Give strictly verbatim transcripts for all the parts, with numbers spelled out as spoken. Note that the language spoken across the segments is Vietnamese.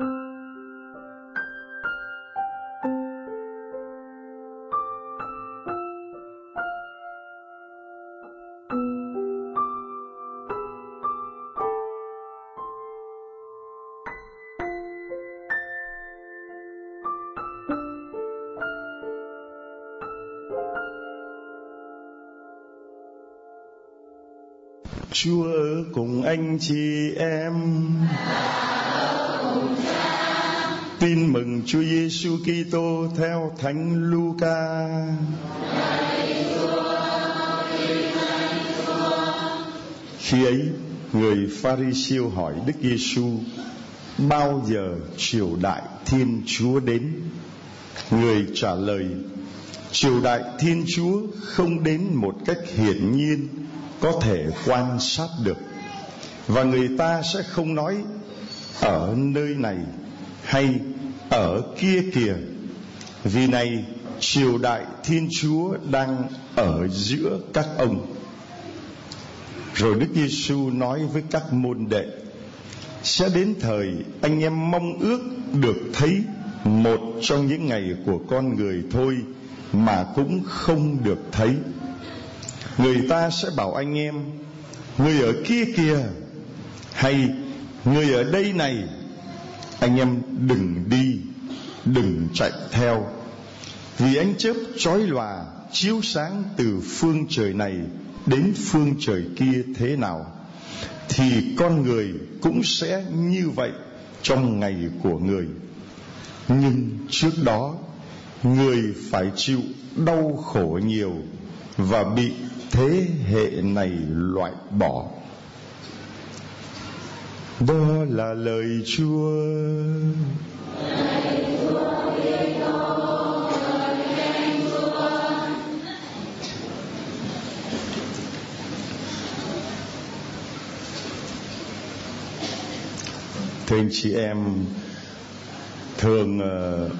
Chúa ở cùng anh chị em. Tin mừng Chúa Giêsu Kitô theo Thánh Luca. Khi ấy, người Pha-ri-siêu hỏi Đức Giêsu: bao giờ triều đại Thiên Chúa đến? Người trả lời: triều đại Thiên Chúa không đến một cách hiển nhiên, có thể quan sát được, và người ta sẽ không nói ở nơi này hay ở kia kìa, vì này triều đại Thiên Chúa đang ở giữa các ông. Rồi Đức Giêsu nói với các môn đệ: sẽ đến thời anh em mong ước được thấy một trong những ngày của con người thôi, mà cũng không được thấy. Người ta sẽ bảo anh em: người ở kia kìa, hay người ở đây này. Anh em đừng đi, đừng chạy theo, vì ánh chớp chói lòa chiếu sáng từ phương trời này đến phương trời kia thế nào, thì con người cũng sẽ như vậy trong ngày của người. Nhưng trước đó, người phải chịu đau khổ nhiều và bị thế hệ này loại bỏ. Đó là lời Chúa. Thưa anh chị em, thường uh,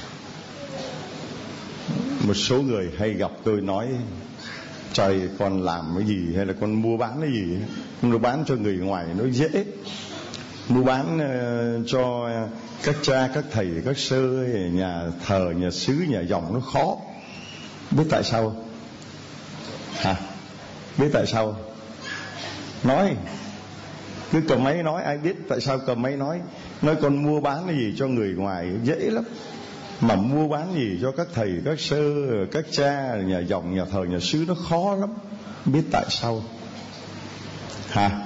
một số người hay gặp tôi nói: trời, con làm cái gì hay là con mua bán cái gì? Mua bán cho người ngoài nó dễ, mua bán uh, cho các cha, các thầy, các sơ, nhà thờ, nhà xứ, nhà dòng nó khó. Biết tại sao? Hả? Biết tại sao? Nói cứ cầm máy nói, ai biết tại sao cầm máy nói? Nói con mua bán cái gì cho người ngoài dễ lắm, mà mua bán gì cho các thầy, các sơ, các cha, nhà dòng, nhà thờ, nhà xứ nó khó lắm. Biết tại sao? Hả?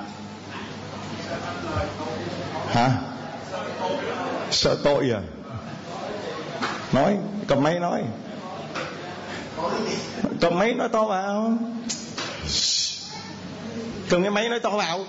Hả? Sợ tội à? Nói, cầm máy nói. Cầm máy nói to vào. Cầm cái máy nói to vào.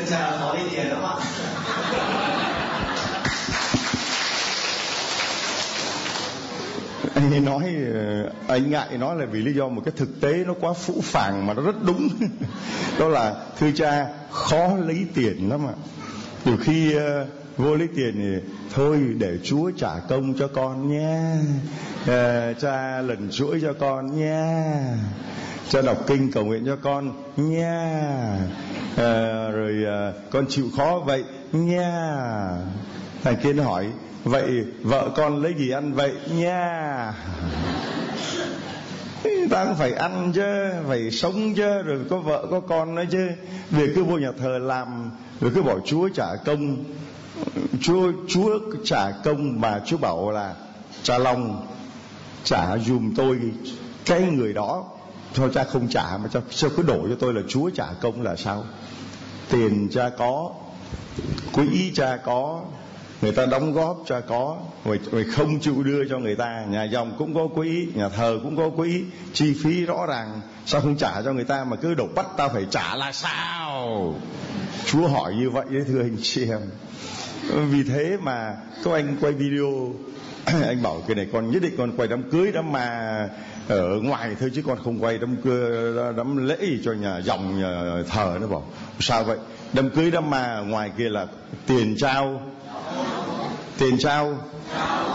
Anh nói, anh ngại nói là vì lý do một cái thực tế nó quá phũ phàng mà nó rất đúng. Đó là, thưa cha, khó lấy tiền lắm ạ. Từ khi uh, vô lấy tiền thì thôi để Chúa trả công cho con nha, uh, cha lần chuỗi cho con nha, cha đọc kinh cầu nguyện cho con nha, uh, rồi uh, con chịu khó vậy nha. Thằng kia nó hỏi: vậy vợ con lấy gì ăn vậy nha? Ta cũng phải ăn chứ, phải sống chứ, rồi có vợ có con nữa chứ. Vì cứ vô nhà thờ làm rồi cứ bảo Chúa trả công. Chúa Chúa trả công mà Chúa bảo là cha Long trả dùm tôi cái người đó. Thôi cha không trả mà cho, cho cứ đổ cho tôi là Chúa trả công là sao? Tiền cha có, quỹ cha có, người ta đóng góp cha có, rồi, rồi không chịu đưa cho người ta. Nhà dòng cũng có quỹ, nhà thờ cũng có quỹ, chi phí rõ ràng. Sao không trả cho người ta mà cứ đổ bắt ta phải trả là sao? Chúa hỏi như vậy đấy, thưa anh chị em. Vì thế mà có anh quay video, anh bảo cái này con nhất định con quay đám cưới đám mà ở ngoài thôi, chứ con không quay đám cưới đám lễ gì cho nhà dòng nhà thờ. Nó bảo sao vậy? Đám cưới đám mà ngoài kia là tiền trao, tiền trao,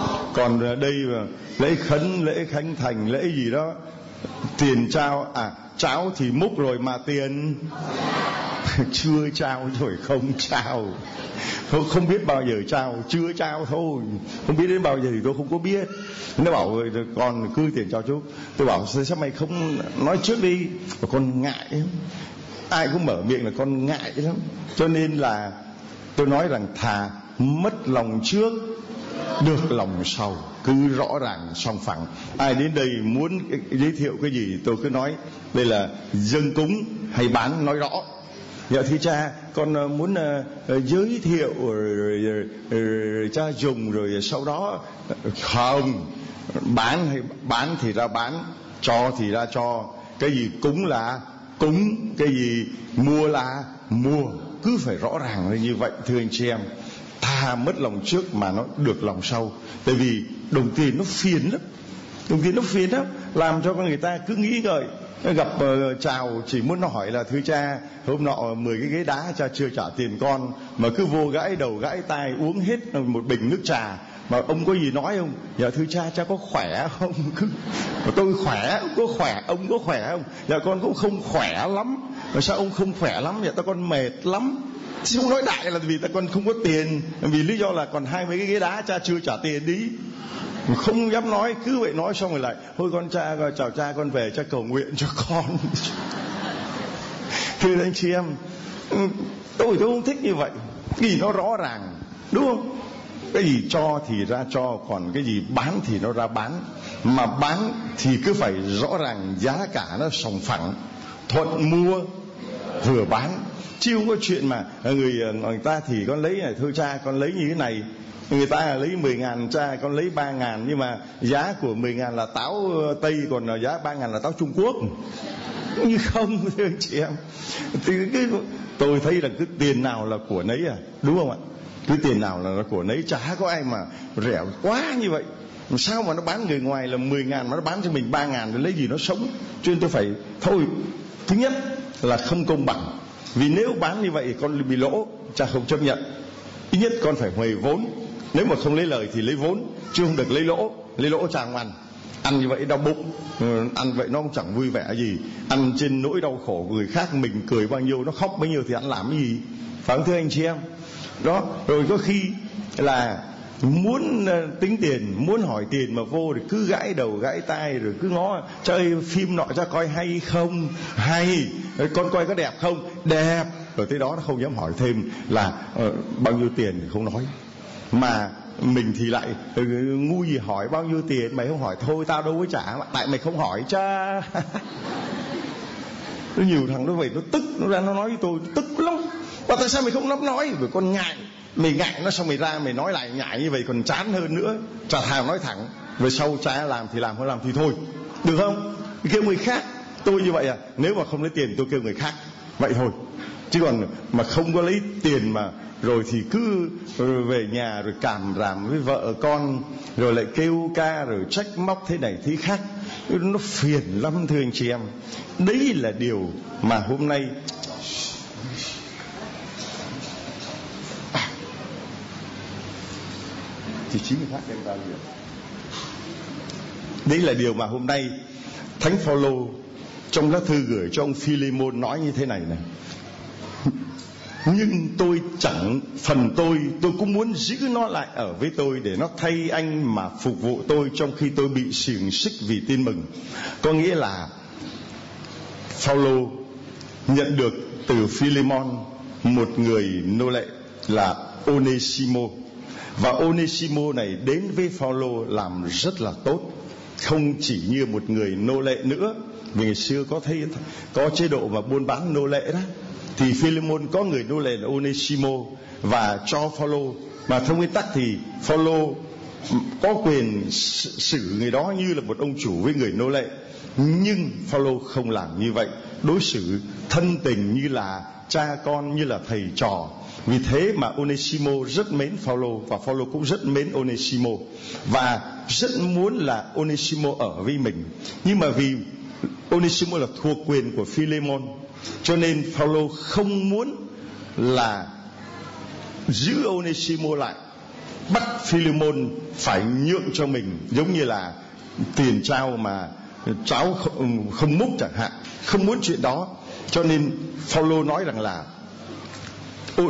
còn đây mà lễ khấn, lễ khánh thành, lễ gì đó tiền trao. À, cháo thì múc rồi mà tiền chưa trao rồi không trao. Không, không biết bao giờ trao, chưa trao thôi. Không biết đến bao giờ thì tôi không có biết. Nó bảo con cứ tiền cho chú. Tôi bảo sao mày không nói trước đi. Và con ngại lắm. Ai cũng mở miệng là con ngại lắm. Cho nên là tôi nói rằng thà mất lòng trước được lòng sau, cứ rõ ràng song phẳng. Ai đến đây muốn giới thiệu cái gì tôi cứ nói đây là dâng cúng hay bán, nói rõ. Dạ thưa cha, con muốn uh, giới thiệu rồi, rồi, rồi, rồi cha dùng rồi sau đó không, bán hay bán thì ra bán, cho thì ra cho. Cái gì cúng là cúng, cái gì mua là mua, cứ phải rõ ràng như vậy thưa anh chị em. Thà mất lòng trước mà nó được lòng sau. Tại vì đồng tiền nó phiền lắm, đồng tiền nó phiền lắm, làm cho con người ta cứ nghĩ ngợi. Gặp uh, chào chỉ muốn hỏi là thưa cha, hôm nọ mười cái ghế đá cha chưa trả tiền con, mà cứ vô gãi đầu gãi tai uống hết một bình nước trà. Mà ông có gì nói không? Dạ thưa cha, cha có khỏe không? Tôi khỏe, có khỏe, ông có khỏe không? Dạ con cũng không khỏe lắm. Mà sao ông không khỏe lắm? Dạ tao con mệt lắm. Chứ không nói đại là vì ta con không có tiền, vì lý do là còn hai mấy cái ghế đá cha chưa trả tiền đi. Không dám nói, cứ vậy nói xong rồi lại thôi con cha, chào cha, con về cha cầu nguyện cho con. Thưa anh chị em, tôi tôi không thích như vậy. Cái gì nó rõ ràng, đúng không? Cái gì cho thì ra cho, còn cái gì bán thì nó ra bán. Mà bán thì cứ phải rõ ràng, giá cả nó sòng phẳng, thuận mua vừa bán. Chứ không có chuyện mà người, người ta thì con lấy này, thưa cha con lấy như thế này, người ta lấy mười ngàn, cha con lấy ba ngàn, nhưng mà giá của mười ngàn là táo Tây, còn giá ba ngàn là táo Trung Quốc. Nhưng không thưa anh chị em, thì cái, tôi thấy là cái tiền nào là của nấy à, đúng không ạ? Cái tiền nào là của nấy, chả có ai mà rẻ quá như vậy. Sao mà nó bán người ngoài là mười ngàn mà nó bán cho mình ba ngàn để lấy gì nó sống? Cho nên tôi phải thôi, thứ nhất là không công bằng. Vì nếu bán như vậy con bị lỗ, cha không chấp nhận. Ít nhất con phải huề vốn. Nếu mà không lấy lời thì lấy vốn, chứ không được lấy lỗ. Lấy lỗ cha không ăn. Ăn như vậy đau bụng, ăn vậy nó cũng chẳng vui vẻ gì. Ăn trên nỗi đau khổ của người khác, mình cười bao nhiêu, nó khóc bấy nhiêu thì ăn làm cái gì? Phải không thưa anh chị em? Đó, rồi có khi là muốn tính tiền, muốn hỏi tiền mà vô thì cứ gãi đầu gãi tai, rồi cứ ngó chơi phim nọ cho coi hay không, hay, con coi có đẹp không, đẹp, rồi tới đó nó không dám hỏi thêm là uh, bao nhiêu tiền thì không nói. Mà mình thì lại uh, ngu gì hỏi bao nhiêu tiền, mày không hỏi thôi tao đâu có trả, tại mày không hỏi cha. Nhiều thằng nó vậy nó tức, nó ra nó nói với tôi tức lắm. Và tại sao mày không dám nói? Vì con ngại. Mày ngại nó xong mày ra mày nói lại ngại như vậy còn chán hơn nữa. Chả thà nói thẳng. Về sau cha làm thì làm, không làm thì thôi. Được không? Kêu người khác. Tôi như vậy à? Nếu mà không lấy tiền tôi kêu người khác. Vậy thôi. Chứ còn mà không có lấy tiền mà rồi thì cứ về nhà rồi cảm ràm với vợ con, rồi lại kêu ca, rồi trách móc thế này thế khác. Nó phiền lắm thưa anh chị em. Đấy là điều mà hôm nay thì chính người khác đem ra nhiều. Đấy là điều mà hôm nay Thánh Phaolô trong lá thư gửi cho ông Philemon nói như thế này này: nhưng tôi chẳng, phần tôi tôi cũng muốn giữ nó lại ở với tôi để nó thay anh mà phục vụ tôi trong khi tôi bị xiềng xích vì tin mừng. Có nghĩa là Phaolô nhận được từ Philemon một người nô lệ là Onesimo, và Onesimo này đến với Phaolô làm rất là tốt, không chỉ như một người nô lệ nữa. Vì ngày xưa có thấy có chế độ mà buôn bán nô lệ đó, thì Philemon có người nô lệ là Onesimo và cho Phaolô, mà theo nguyên tắc thì Phaolô có quyền xử người đó như là một ông chủ với người nô lệ. Nhưng Phaolô không làm như vậy, đối xử thân tình như là cha con, như là thầy trò. Vì thế mà Onesimo rất mến Phaolô, và Phaolô cũng rất mến Onesimo, và rất muốn là Onesimo ở với mình. Nhưng mà vì Onesimo là thuộc quyền của Philemon, cho nên Phaolô không muốn là giữ Onesimo lại, bắt Philemon phải nhượng cho mình, giống như là tiền trao mà cháo không, không múc chẳng hạn, không muốn chuyện đó. Cho nên Phaolô nói rằng là ôn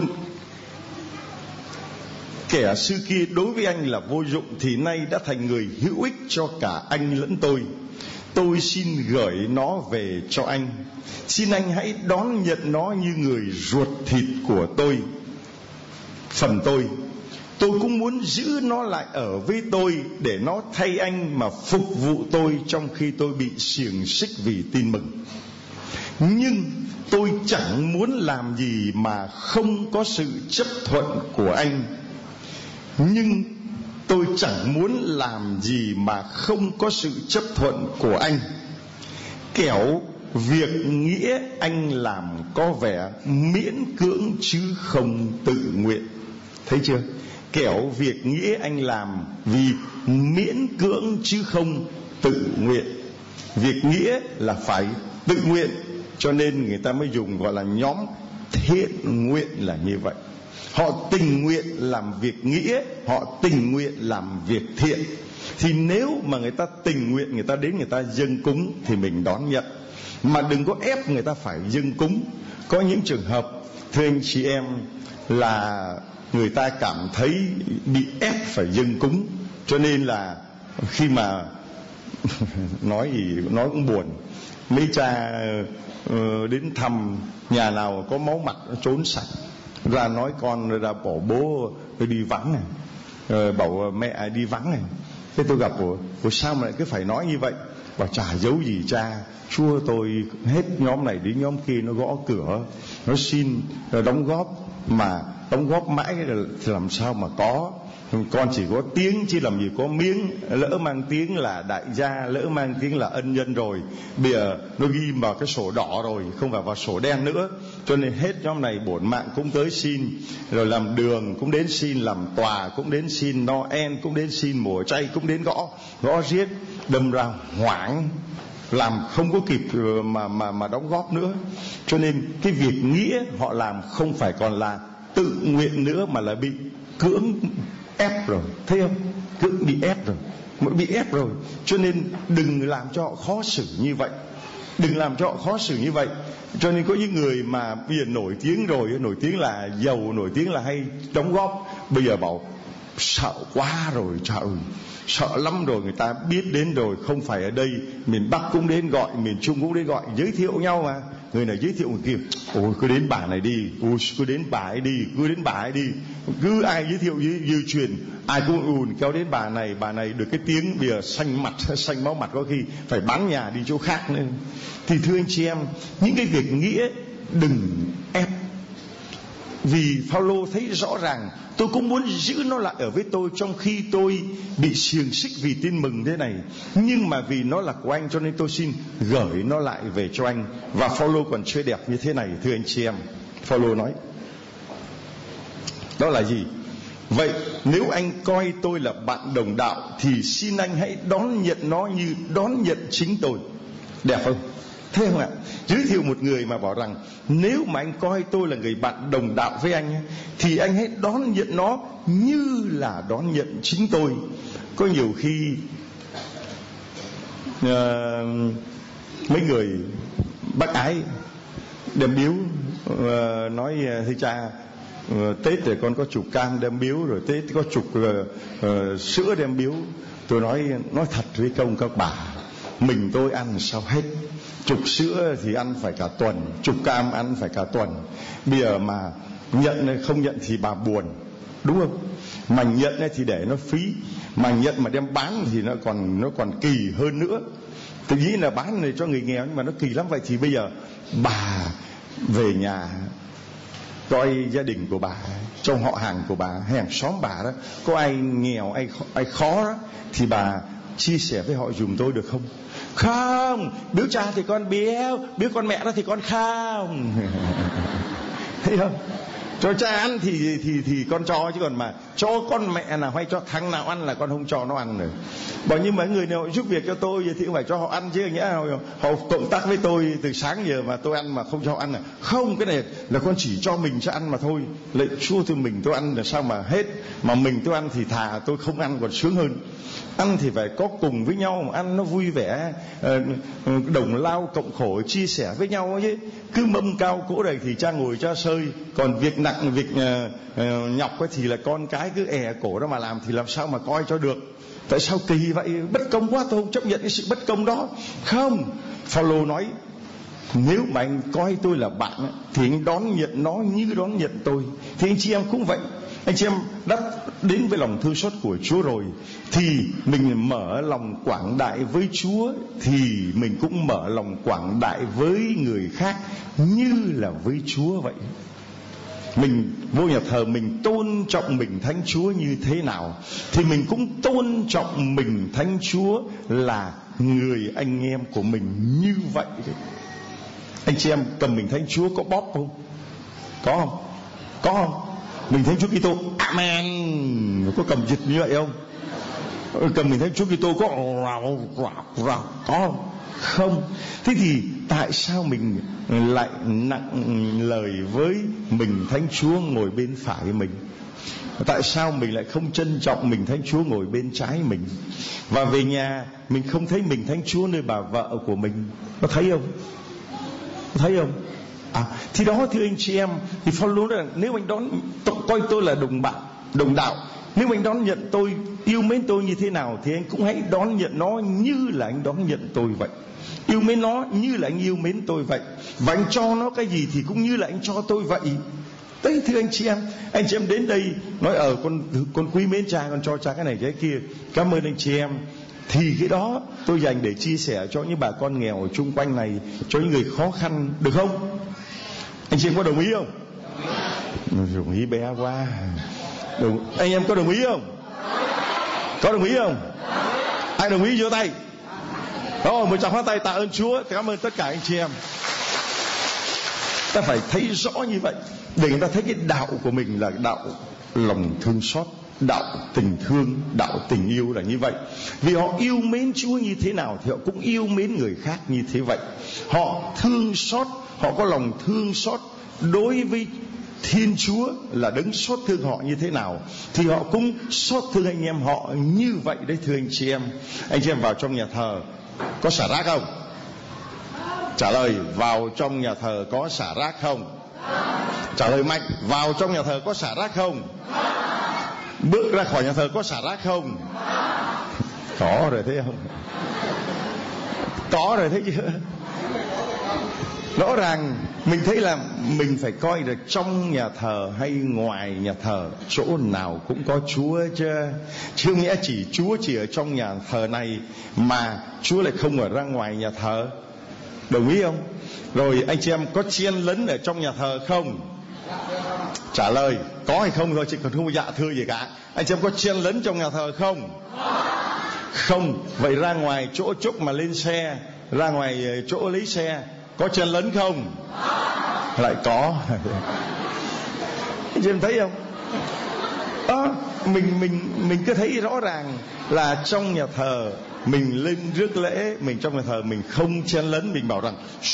kẻ xưa kia đối với anh là vô dụng, thì nay đã thành người hữu ích cho cả anh lẫn tôi. Tôi xin gửi nó về cho anh. Xin anh hãy đón nhận nó như người ruột thịt của tôi. Phần tôi, tôi cũng muốn giữ nó lại ở với tôi, để nó thay anh mà phục vụ tôi trong khi tôi bị xiềng xích vì tin mừng. Nhưng tôi chẳng muốn làm gì mà không có sự chấp thuận của anh. Nhưng tôi chẳng muốn làm gì mà không có sự chấp thuận của anh. Kẻo việc nghĩa anh làm có vẻ miễn cưỡng chứ không tự nguyện. Thấy chưa? Kẻo việc nghĩa anh làm vì miễn cưỡng chứ không tự nguyện. Việc nghĩa là phải tự nguyện, cho nên người ta mới dùng gọi là nhóm thiện nguyện là như vậy. Họ tình nguyện làm việc nghĩa, họ tình nguyện làm việc thiện. Thì nếu mà người ta tình nguyện, người ta đến người ta dâng cúng thì mình đón nhận, mà đừng có ép người ta phải dâng cúng. Có những trường hợp, thưa anh chị em, là người ta cảm thấy bị ép phải dâng cúng, cho nên là khi mà nói gì nói cũng buồn. Mấy cha uh, đến thăm nhà nào có máu mặt trốn sạch, ra nói con ra bỏ bố đi vắng này, rồi bảo mẹ đi vắng này. Thế tôi gặp của, của sao mà lại cứ phải nói như vậy? Bảo chả giấu gì cha, Chúa tôi hết nhóm này đến nhóm kia nó gõ cửa, nó xin đóng góp, mà đóng góp mãi thì làm sao mà có. Con chỉ có tiếng chứ làm gì có miếng. Lỡ mang tiếng là đại gia, lỡ mang tiếng là ân nhân rồi, bây giờ nó ghi vào cái sổ đỏ rồi, không phải vào sổ đen nữa. Cho nên hết nhóm này bổn mạng cũng tới xin, rồi làm đường cũng đến xin, làm tòa cũng đến xin, Noel cũng đến xin, mùa chay cũng đến gõ, gõ riết, đâm ra hoảng, làm không có kịp mà mà mà đóng góp nữa. Cho nên cái việc nghĩa họ làm không phải còn là tự nguyện nữa, mà là bị cưỡng ép rồi. Thấy không? Cưỡng bị ép rồi, bị ép rồi. Cho nên đừng làm cho họ khó xử như vậy, đừng làm cho họ khó xử như vậy. Cho nên có những người mà bây giờ nổi tiếng rồi, nổi tiếng là giàu, nổi tiếng là hay đóng góp, bây giờ bảo sợ quá rồi, trời ơi, sợ lắm rồi, người ta biết đến rồi, không phải ở đây, miền Bắc cũng đến gọi, miền Trung cũng đến gọi, giới thiệu nhau mà. Người này giới thiệu người kia, ôi cứ đến bà này đi, ôi cứ đến bà ấy đi, cứ đến bà ấy đi, cứ ai giới thiệu dư truyền, ai cũng ùn kéo đến bà này, bà này được cái tiếng bây giờ xanh mặt, xanh máu mặt, có khi phải bán nhà đi chỗ khác nữa. Thì thưa anh chị em, những cái việc nghĩa đừng ép. Vì Phaolô thấy rõ ràng, tôi cũng muốn giữ nó lại ở với tôi trong khi tôi bị xiềng xích vì tin mừng thế này, nhưng mà vì nó là của anh cho nên tôi xin gửi nó lại về cho anh. Và Phaolô còn chơi đẹp như thế này, thưa anh chị em. Phaolô nói đó là gì? Vậy nếu anh coi tôi là bạn đồng đạo thì xin anh hãy đón nhận nó như đón nhận chính tôi. Đẹp không? Thấy không ạ? Giới thiệu một người mà bảo rằng nếu mà anh coi tôi là người bạn đồng đạo với anh thì anh hãy đón nhận nó như là đón nhận chính tôi. Có nhiều khi uh, mấy người bác ái đem biếu, uh, nói thưa cha, uh, Tết rồi con có chục cam đem biếu, rồi Tết có chục uh, uh, sữa đem biếu. Tôi nói nói thật với công các bà, mình tôi ăn sao hết. Chục sữa thì ăn phải cả tuần, chục cam ăn phải cả tuần. Bây giờ mà nhận không nhận thì bà buồn, đúng không? Mà nhận thì để nó phí, mà nhận mà đem bán thì nó còn nó còn kỳ hơn nữa. Tôi nghĩ là bán này cho người nghèo nhưng mà nó kỳ lắm. Vậy thì bây giờ bà về nhà coi gia đình của bà, trong họ hàng của bà, hàng xóm bà đó, có ai nghèo, ai ai khó đó, thì bà chia sẻ với họ dùm tôi được không? Không, biếu cha thì con biếu, biếu con mẹ đó thì con không. Thấy không? Cho cha ăn thì thì thì con cho, chứ còn mà cho con mẹ nào hay cho thằng nào ăn là con không cho nó ăn rồi. Bao nhiêu mấy người nào giúp việc cho tôi thì cũng phải cho họ ăn chứ, nghĩa là họ cộng tác với tôi từ sáng giờ mà tôi ăn mà không cho họ ăn à? Không, cái này là con chỉ cho mình cho ăn mà thôi. Lệ Chúa thì mình tôi ăn là sao mà hết, mà mình tôi ăn thì thà tôi không ăn còn sướng hơn. Ăn thì phải có cùng với nhau, mà ăn nó vui vẻ, đồng lao cộng khổ, chia sẻ với nhau chứ. Cứ mâm cao cỗ đầy thì cha ngồi cha sơi, còn việc nặng việc uh, uh, nhọc ấy thì là con cái cứ è cổ đó mà làm, thì làm sao mà coi cho được. Tại sao kỳ vậy? Bất công quá, tôi không chấp nhận cái sự bất công đó. Không, Phaolô nói nếu mà anh coi tôi là bạn ấy, thì anh đón nhận nó như đón nhận tôi. Thì anh chị em cũng vậy. Anh chị em đã đến với lòng thương xót của Chúa rồi, thì mình mở lòng quảng đại với Chúa, thì mình cũng mở lòng quảng đại với người khác như là với Chúa vậy. Mình vô nhà thờ mình tôn trọng mình Thánh Chúa như thế nào, thì mình cũng tôn trọng mình Thánh Chúa là người anh em của mình như vậy. Anh chị em cầm mình Thánh Chúa có bóp không? Có không? Có không? Mình Thánh Chúa Kitô amen có cầm dịch như vậy không? Cầm mình Thánh Chúa Kitô có rào rào rào có không? Không. Thế thì tại sao mình lại nặng lời với mình Thánh Chúa ngồi bên phải mình? Tại sao mình lại không trân trọng mình Thánh Chúa ngồi bên trái mình? Và về nhà mình không thấy mình Thánh Chúa nơi bà vợ của mình. Có thấy không? Có thấy không? À, thì đó thưa anh chị em, thì Phaolô nói là nếu anh đón tôi, coi tôi là đồng bạn, đồng đạo, nếu anh đón nhận tôi, yêu mến tôi như thế nào, thì anh cũng hãy đón nhận nó như là anh đón nhận tôi vậy. Yêu mến nó như là anh yêu mến tôi vậy. Và anh cho nó cái gì thì cũng như là anh cho tôi vậy. Đấy thưa anh chị em, anh chị em đến đây nói ở con con quý mến cha, con cho cha cái này cái kia, cảm ơn anh chị em. Thì cái đó tôi dành để chia sẻ cho những bà con nghèo ở chung quanh này, cho những người khó khăn, được không? Anh chị em có đồng ý không? Đồng ý bé quá. Đồng... Anh em có đồng ý không? Có đồng ý không? Ai đồng ý giơ tay. Rồi, một tràng pháo tay tạ ơn Chúa. Cảm ơn tất cả anh chị em. Ta phải thấy rõ như vậy, để người ta thấy cái đạo của mình là đạo lòng thương xót, đạo tình thương, đạo tình yêu là như vậy. Vì họ yêu mến Chúa như thế nào thì họ cũng yêu mến người khác như thế vậy. Họ thương xót, họ có lòng thương xót đối với Thiên Chúa là đấng xót thương họ như thế nào, thì họ cũng xót thương anh em họ như vậy đấy thưa anh chị em. Anh chị em vào trong nhà thờ có xả rác không? Trả lời, vào trong nhà thờ có xả rác không? Trả lời mạnh, vào trong nhà thờ có xả rác không? Bước ra khỏi nhà thờ có xả rác không? Có rồi thấy không? Có rồi thấy chưa? Rõ ràng mình thấy là mình phải coi là trong nhà thờ hay ngoài nhà thờ, chỗ nào cũng có Chúa chứ. Chứ nghĩa chỉ Chúa chỉ ở trong nhà thờ này mà Chúa lại không ở ra ngoài nhà thờ. Đồng ý không? Rồi anh chị em có chen lấn ở trong nhà thờ không? Trả lời có hay không thôi, chứ còn không dạ thưa gì cả. Anh chị em có chen lấn trong nhà thờ không? Không. Vậy ra ngoài chỗ chúc mà lên xe, ra ngoài chỗ lấy xe có chen lấn không? Lại có. Anh chị em thấy không? À, mình mình mình cứ thấy rõ ràng là trong nhà thờ mình lên rước lễ, mình trong nhà thờ mình không chen lấn, mình bảo rằng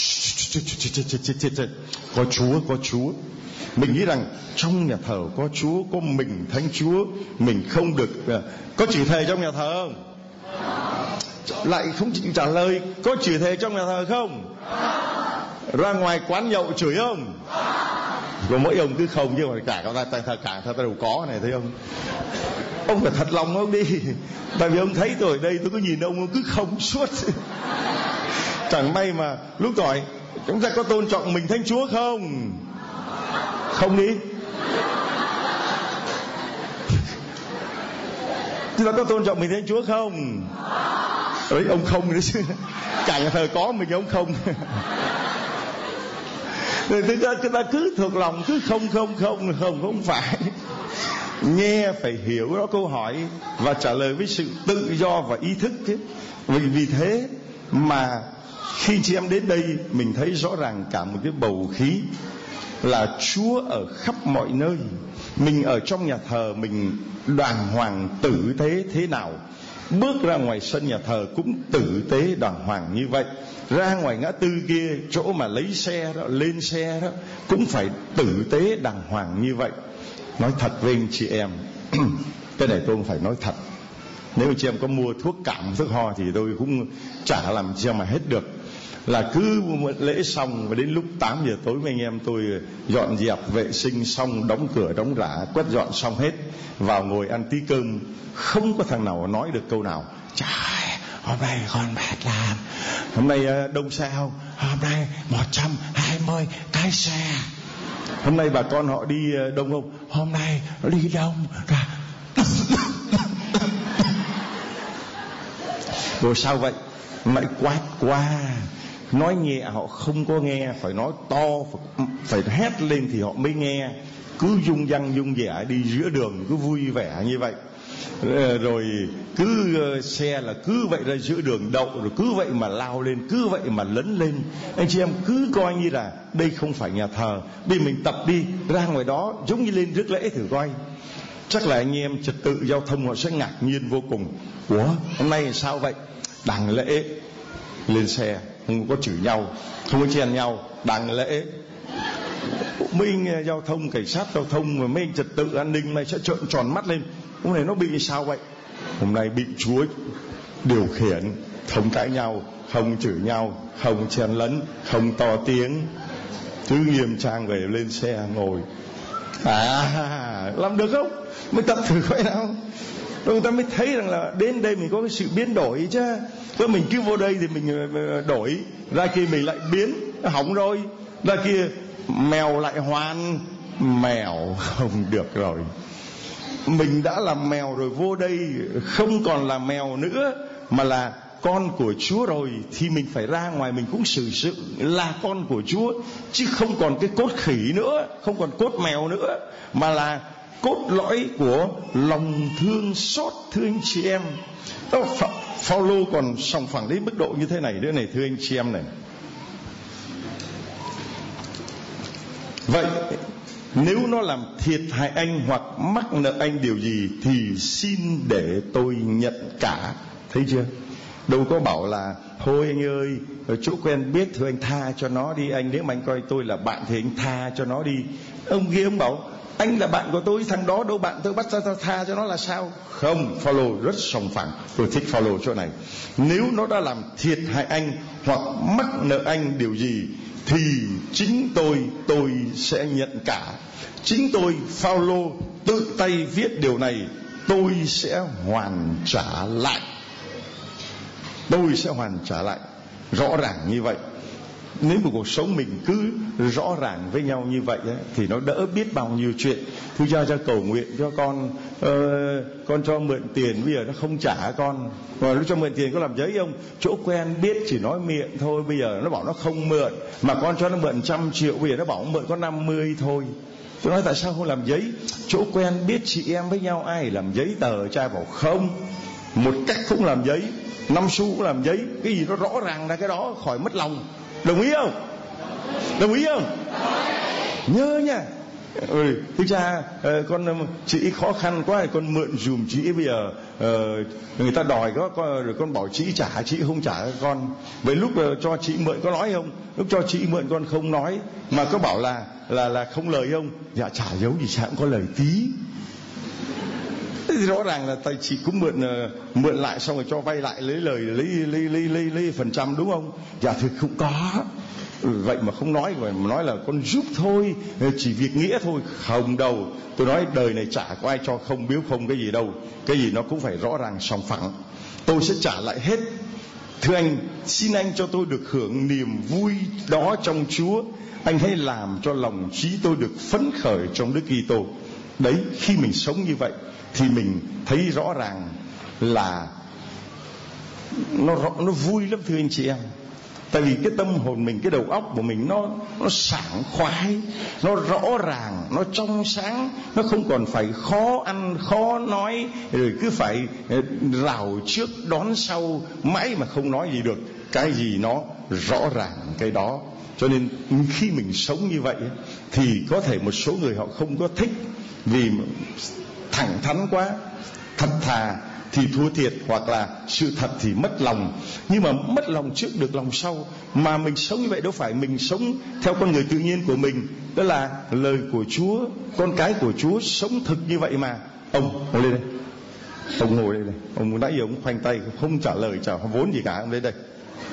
có Chúa, có Chúa. Mình nghĩ rằng trong nhà thờ có Chúa, có mình Thánh Chúa, mình không được. Có chửi thề trong nhà thờ không? Lại không trả lời. Có chửi thề trong nhà thờ không? Ra ngoài quán nhậu chửi không? Có mỗi ông cứ không, chứ mà cả cả ta ta cả ta đều có này, thấy không? Ông phải thật lòng ông đi. Tại vì ông thấy tôi ở đây, tôi cứ nhìn ông, ông cứ không suốt. Chẳng may mà lúc gọi chúng ta có tôn trọng mình Thánh Chúa không? Không đi. Chúng ta có tôn trọng mình Thánh Chúa không? Đấy, ông không nữa chứ. Cả nhà thờ có, mình ông không. Rồi chúng ta, chúng ta cứ thuộc lòng, cứ không không không không không phải. Nghe phải hiểu đó câu hỏi và trả lời với sự tự do và ý thức chứ. Vì vì thế mà khi chị em đến đây, mình thấy rõ ràng cả một cái bầu khí là Chúa ở khắp mọi nơi. Mình ở trong nhà thờ mình đàng hoàng tử tế thế nào, bước ra ngoài sân nhà thờ cũng tử tế đàng hoàng như vậy. Ra ngoài ngã tư kia, chỗ mà lấy xe đó, lên xe đó, cũng phải tử tế đàng hoàng như vậy. Nói thật với anh chị em, cái này tôi không phải nói thật. Nếu anh chị em có mua thuốc cảm, thuốc ho thì tôi cũng chả làm sao mà hết được. Là cứ lễ xong và đến lúc tám giờ tối với anh em tôi dọn dẹp vệ sinh xong, đóng cửa đóng rã, quét dọn xong hết, vào ngồi ăn tí cơm. Không có thằng nào nói được câu nào: trời, hôm nay con mệt làm, hôm nay đông xe không, hôm nay một trăm hai mươi cái xe, hôm nay bà con họ đi đông không, hôm nay nó đi đông ra. Rồi sao vậy? Lại quát qua. Nói nhẹ họ không có nghe, phải nói to, phải, phải hét lên thì họ mới nghe. Cứ dung dăng dung dẻ đi giữa đường, cứ vui vẻ như vậy. Rồi cứ uh, xe là cứ vậy ra giữa đường đậu, rồi cứ vậy mà lao lên, cứ vậy mà lấn lên. Anh chị em cứ coi như là đây không phải nhà thờ. Bây giờ mình tập đi, ra ngoài đó giống như lên rước lễ thử coi. Chắc là anh em trật tự giao thông họ sẽ ngạc nhiên vô cùng. Ủa, hôm nay sao vậy? Đằng lễ. Lên xe, không có chửi nhau, không có chen nhau, đằng lễ. Mấy anh giao thông, cảnh sát giao thông và mấy anh trật tự an ninh này sẽ trợn tròn mắt lên. Hôm nay nó bị sao vậy? Hôm nay bị Chúa điều khiển, không cãi nhau, không chửi nhau, không chen lấn, không to tiếng, cứ nghiêm trang về lên xe ngồi. À, làm được không? Mới tập thử coi nào. Rồi người ta mới thấy rằng là đến đây mình có cái sự biến đổi chứ. Cứ mình cứ vô đây thì mình đổi, ra kia mình lại biến, hỏng rồi. Ra kia mèo lại hoàn, mèo không được rồi. Mình đã là mèo rồi, vô đây không còn là mèo nữa mà là con của Chúa rồi, thì mình phải ra ngoài mình cũng xử sự là con của Chúa, chứ không còn cái cốt khỉ nữa, không còn cốt mèo nữa, mà là cốt lõi của lòng thương xót. Thưa anh chị em, Phaolô còn sòng phẳng đến mức độ như thế này nữa này, thưa anh chị em này. Vậy nếu nó làm thiệt hại anh hoặc mắc nợ anh điều gì thì xin để tôi nhận cả. Thấy chưa? Đâu có bảo là thôi anh ơi, ở chỗ quen biết thôi anh tha cho nó đi anh, nếu mà anh coi tôi là bạn thì anh tha cho nó đi. Ông kia ông bảo anh là bạn của tôi, thằng đó đâu bạn tôi bắt ra tao tha cho nó là sao? Không, Phaolô rất sòng phẳng. Tôi thích Phaolô chỗ này. Nếu nó đã làm thiệt hại anh hoặc mắc nợ anh điều gì thì chính tôi tôi sẽ nhận cả. Chính tôi Phaolô tự tay viết điều này, tôi sẽ hoàn trả lại. Tôi sẽ hoàn trả lại. Rõ ràng như vậy. Nếu một cuộc sống mình cứ rõ ràng với nhau như vậy ấy, thì nó đỡ biết bao nhiêu chuyện. Thưa cha, cha cầu nguyện cho con, uh, con cho mượn tiền bây giờ nó không trả con. Rồi lúc cho mượn tiền có làm giấy không? Chỗ quen biết chỉ nói miệng thôi, bây giờ nó bảo nó không mượn. Mà con cho nó mượn trăm triệu, bây giờ nó bảo mượn có năm mươi thôi. Tôi nói tại sao không làm giấy? Chỗ quen biết chị em với nhau ai làm giấy tờ? Cha bảo không, một cách cũng làm giấy, năm xu cũng làm giấy. Cái gì nó rõ ràng là cái đó, khỏi mất lòng. Đồng ý không? Đồng ý không? Nhớ nha. Ừ, thưa cha, con chị khó khăn quá, con mượn dùm chị. Bây giờ uh, người ta đòi có, có rồi con bảo chị trả, chị không trả cho con. Vậy lúc uh, cho chị mượn có nói không? Lúc cho chị mượn con không nói, mà có bảo là là là không lời không? Dạ chả giấu gì, chả cũng có lời tí. Thế thì rõ ràng là tại chị cũng mượn uh, mượn lại xong rồi cho vay lại lấy lời lấy lấy lấy lấy, lấy phần trăm đúng không? Dạ thực không có. Ừ, vậy mà không nói, mà nói là con giúp thôi, chỉ việc nghĩa thôi. Không đâu, tôi nói đời này chả có ai cho không biếu không cái gì đâu. Cái gì nó cũng phải rõ ràng sòng phẳng. Tôi sẽ trả lại hết. Thưa anh, xin anh cho tôi được hưởng niềm vui đó trong Chúa. Anh hãy làm cho lòng trí tôi được phấn khởi trong Đức Kitô. Đấy, khi mình sống như vậy thì mình thấy rõ ràng là nó nó vui lắm thưa anh chị em. Tại vì cái tâm hồn mình, cái đầu óc của mình nó nó sảng khoái, nó rõ ràng, nó trong sáng, nó không còn phải khó ăn, khó nói, rồi cứ phải rào trước đón sau mãi mà không nói gì được. Cái gì nó rõ ràng cái đó. Cho nên khi mình sống như vậy thì có thể một số người họ không có thích, vì thẳng thắn quá, thật thà thì thua thiệt, hoặc là sự thật thì mất lòng. Nhưng mà mất lòng trước được lòng sau. Mà mình sống như vậy đâu phải mình sống theo con người tự nhiên của mình, đó là lời của Chúa, con cái của Chúa sống thực như vậy mà. Ông ngồi lên đây, ông ngồi đây này. Ông nãy giờ ông khoanh tay không trả lời, chả vốn gì cả. Ông đến đây,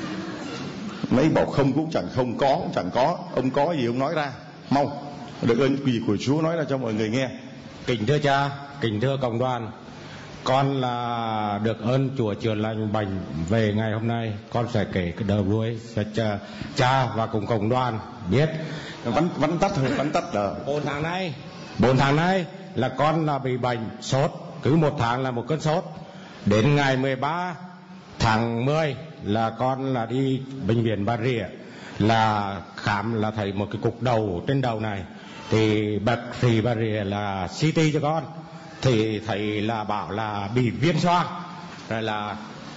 mấy bảo không cũng chẳng không, có cũng chẳng có. Ông có gì ông nói ra, mau, được ơn quỳ của Chúa nói ra cho mọi người nghe. Kính thưa cha, kính thưa cộng đoàn, con là được ơn Chúa chữa lành bệnh về ngày hôm nay. Con sẽ kể cái đầu đuôi cho cha, cha và cùng cộng đoàn biết. Vắn vắn tắt thôi, vắn tắt là bốn tháng nay, bốn tháng nay là con là bị bệnh sốt, cứ một tháng là một cơn sốt. Đến ngày mười ba tháng mười là con là đi bệnh viện Bà Rịa, là khám là thấy một cái cục đầu trên đầu này, thì bác sĩ Bà Rịa là xê tê cho con, thì thầy là bảo là bị viêm xoang, rồi là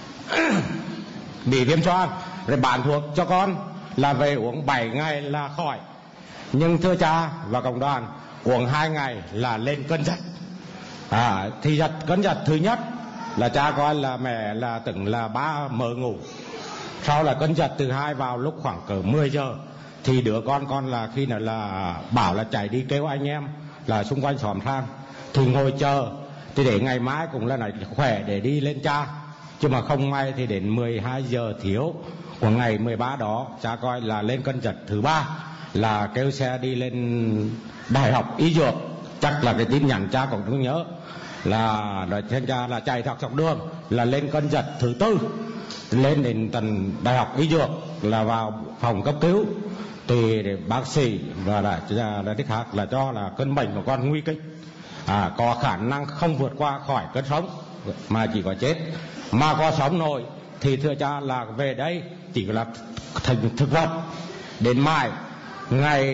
bị viêm xoang, rồi bán thuốc cho con là về uống bảy ngày là khỏi. Nhưng thưa cha và cộng đoàn, uống hai ngày là lên cơn giật. À, thì giật cơn giật thứ nhất là cha coi là mẹ là tưởng là ba mơ ngủ. Sau là cơn giật thứ hai vào lúc khoảng cỡ mười giờ, thì đứa con con là khi nào là bảo là chạy đi kêu anh em là xung quanh xóm sang, thì ngồi chờ, thì để ngày mai cũng là này khỏe để đi lên cha. Chứ mà không may thì đến mười hai giờ thiếu của ngày mười ba đó, cha coi là lên cơn giật thứ ba, là kêu xe đi lên Đại học Y Dược. Chắc là cái tin nhắn cha cũng không nhớ, là nói trên cha là chạy thọc dọc đường, là lên cơn giật thứ tư, lên đến tận Đại học Y Dược là vào phòng cấp cứu, thì để bác sĩ và đã đã thích khác là cho là cơn bệnh của con nguy kịch, à, có khả năng không vượt qua khỏi cơn sống mà chỉ có chết. Mà có sống nổi thì thưa cha là về đây chỉ là thành thực vật. Đến mai ngày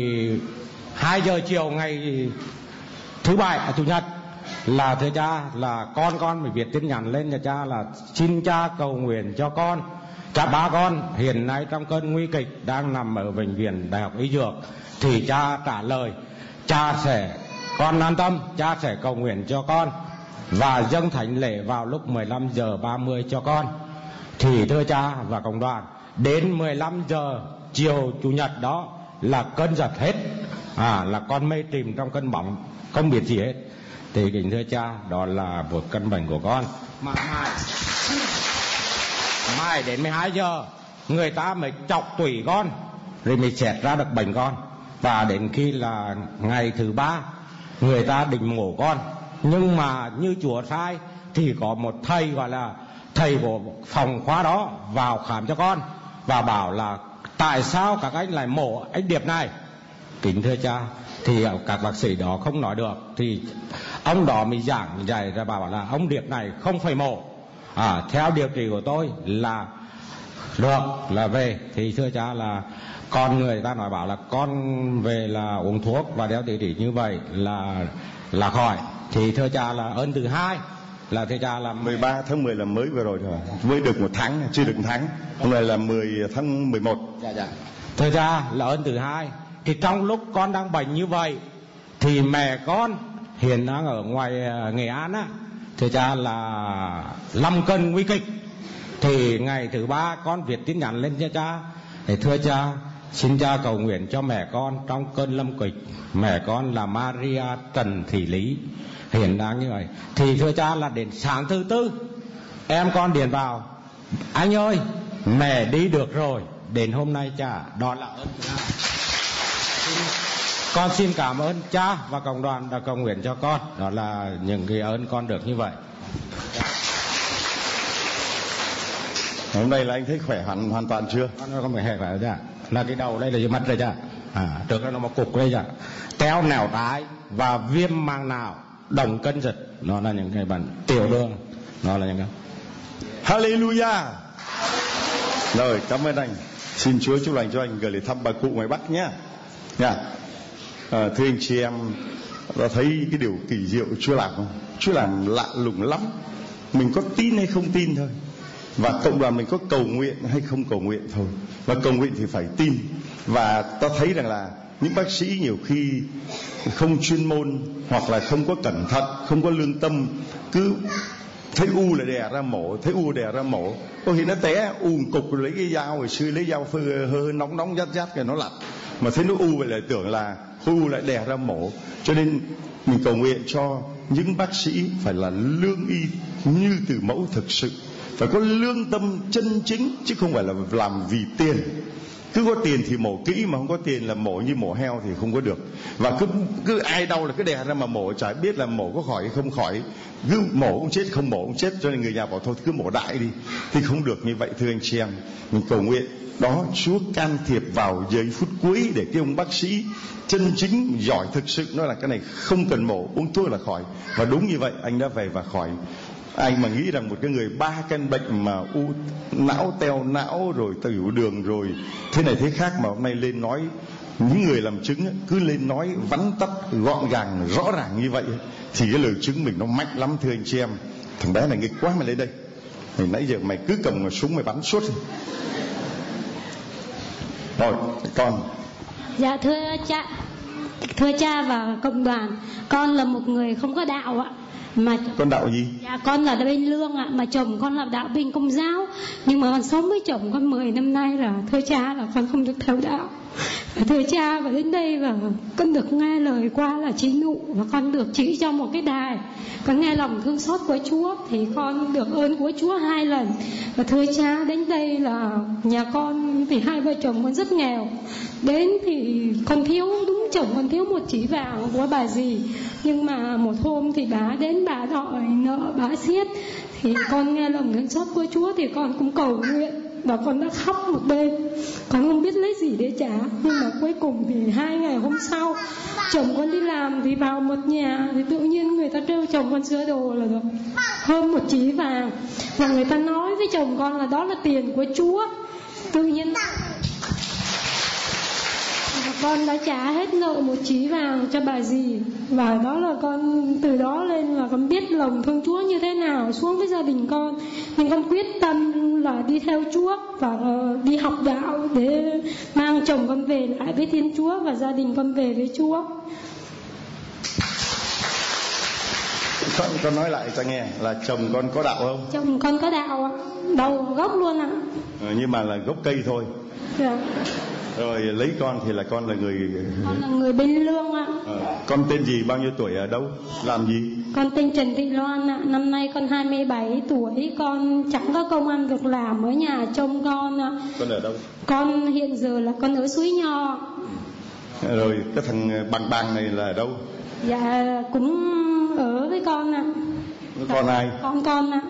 hai giờ chiều ngày thứ bảy à, chủ nhật là thưa cha là con con phải viết tin nhắn lên nhà cha là xin cha cầu nguyện cho con. Cả ba con hiện nay trong cơn nguy kịch đang nằm ở bệnh viện Đại học Y Dược, thì cha trả lời cha sẽ, con an tâm, cha sẽ cầu nguyện cho con và dâng thánh lễ vào lúc mười lăm giờ ba mươi cho con. Thì thưa cha và cộng đoàn, đến mười lăm giờ chiều chủ nhật đó là cơn giật hết, à, là con mê tìm trong cơn bóng, không biết gì hết. Thì kính thưa cha, đó là một căn bệnh của con. Mà mai, mai đến mười hai giờ người ta mới chọc tủy con, rồi mới xét ra được bệnh con. Và đến khi là ngày thứ ba người ta định mổ con, nhưng mà như Chúa sai thì có một thầy gọi là thầy của phòng khóa đó vào khám cho con và bảo là tại sao các anh lại mổ anh Điệp này. Kính thưa cha, thì các bác sĩ đó không nói được, thì ông đó mới giảng dạy ra bảo là ông Điệp này không phải mổ, à, theo điều trị của tôi là được, là về. Thì thưa cha là con người ta nói bảo là con về là uống thuốc và đeo điều trị như vậy là là khỏi. Thì thưa cha là ơn thứ hai là thưa cha là mười ba tháng mười là mới vừa rồi thôi, mới được một tháng, chưa được một tháng. Hôm nay là mười tháng mười một. Dạ dạ. Thưa cha là ơn thứ hai, thì trong lúc con đang bệnh như vậy thì mẹ con hiện đang ở ngoài Nghệ An á, thưa cha là lâm cơn nguy kịch. Thì ngày thứ ba con viết tin nhắn lên cho cha để thưa cha xin cha cầu nguyện cho mẹ con trong cơn lâm kịch. Mẹ con là Maria Trần Thị Lý hiện đang như vậy. Thì thưa cha là đến sáng thứ tư em con điện vào, anh ơi mẹ đi được rồi. Đến hôm nay cha, đó là ơn thứ hai. Con xin cảm ơn cha và cộng đoàn đã cầu nguyện cho con. Đó là những cái ơn con được như vậy. Hôm nay là anh thấy khỏe hẳn hoàn toàn chưa? Con không phải hẹp phải chứ, là cái đầu đây là cái mắt đây chứ, à, trước đó nó một cục đây chứ, teo nẻo trái và viêm màng não, đồng cân giật, nó là những cái bệnh tiểu đường, nó là những cái. Hallelujah. Rồi cảm ơn anh, xin Chúa chúc lành cho anh, gửi lời thăm bà cụ ngoài Bắc nhé. Nha. À, thưa anh chị em, đã thấy cái điều kỳ diệu Chúa làm không? Chúa làm lạ lùng lắm. Mình có tin hay không tin thôi. Và cộng đoàn mình có cầu nguyện hay không cầu nguyện thôi. Và cầu nguyện thì phải tin. Và ta thấy rằng là những bác sĩ nhiều khi không chuyên môn, hoặc là không có cẩn thận, không có lương tâm, cứ thấy u là đè ra mổ, thấy u đè ra mổ, có khi nó té u cục rồi lấy cái dao, rồi xưa lấy dao phơ hơi nóng nóng rát rát rồi nó lặt, mà thấy nó u vậy lại tưởng là u lại đè ra mổ. Cho nên mình cầu nguyện cho những bác sĩ phải là lương y như từ mẫu thực sự, phải có lương tâm chân chính, chứ không phải là làm vì tiền. Cứ có tiền thì mổ kỹ, mà không có tiền là mổ như mổ heo thì không có được. Và cứ cứ ai đau là cứ đè ra mà mổ, chả biết là mổ có khỏi hay không khỏi, cứ mổ cũng chết, không mổ cũng chết. Cho nên người nhà bảo thôi cứ mổ đại đi, thì không được như vậy. Thưa anh chị em, mình cầu nguyện đó, Chúa can thiệp vào giây phút cuối để cái ông bác sĩ chân chính giỏi thực sự nói là cái này không cần mổ, uống thuốc là khỏi. Và đúng như vậy, anh đã về và khỏi. Anh mà nghĩ rằng một cái người ba căn bệnh mà u não, teo não, rồi tiểu đường, rồi thế này thế khác, mà hôm nay lên nói, những người làm chứng cứ lên nói vắn tắt, gọn gàng, rõ ràng như vậy, thì cái lời chứng mình nó mạnh lắm. Thưa anh chị em, thằng bé này nghịch quá, mày lên đây, mày nãy giờ mày cứ cầm súng mày bắn suốt. Rồi con. Dạ thưa cha, thưa cha và cộng đoàn, con là một người không có đạo ạ. Mà con đạo gì? Dạ con là bên lương ạ, mà chồng con là đạo bên Công giáo. Nhưng mà con sống với chồng con mười năm nay là thưa cha là con không được theo đạo. Và thưa cha, và đến đây và con được nghe lời qua là chị Nụ, và con được chỉ cho một cái đài, con nghe lòng thương xót của Chúa, thì con được ơn của Chúa hai lần. Và thưa cha, đến đây là nhà con thì hai vợ chồng con rất nghèo. Đến thì con thiếu, đúng chồng con thiếu một chỉ vàng của bà dì. Nhưng mà một hôm thì bà đến, bà đòi nợ, bà xiết. Thì con nghe lòng thương xót của Chúa thì con cũng cầu nguyện, và con đã khóc một đêm, con không biết lấy gì để trả. Nhưng mà cuối cùng thì hai ngày hôm sau, chồng con đi làm thì vào một nhà, thì tự nhiên người ta trêu chồng con sửa đồ là được hơn một chỉ vàng, và người ta nói với chồng con là đó là tiền của Chúa. Tự nhiên con đã trả hết nợ một chỉ vàng cho bà dì. Và đó là con từ đó lên là con biết lòng thương Chúa như thế nào xuống với gia đình con. Nên con quyết tâm là đi theo Chúa và đi học đạo để mang chồng con về lại với Thiên Chúa, và gia đình con về với Chúa. Con, con nói lại cho nghe là chồng con có đạo không? Chồng con có đạo ạ, đầu gốc luôn ạ. À, nhưng mà là gốc cây thôi. Dạ. Rồi lấy con thì là con là người... Con là người bên lương ạ. À, con tên gì, bao nhiêu tuổi, ở đâu, làm gì? Con tên Trần Thị Loan ạ, năm nay con hai mươi bảy tuổi, con chẳng có công ăn việc làm, ở nhà trông con ạ. Con ở đâu? Con hiện giờ là con ở Suối Nho. Rồi cái thằng Bằng Bằng này là ở đâu? Dạ cũng ở với con ạ. Con ai? Con con ạ.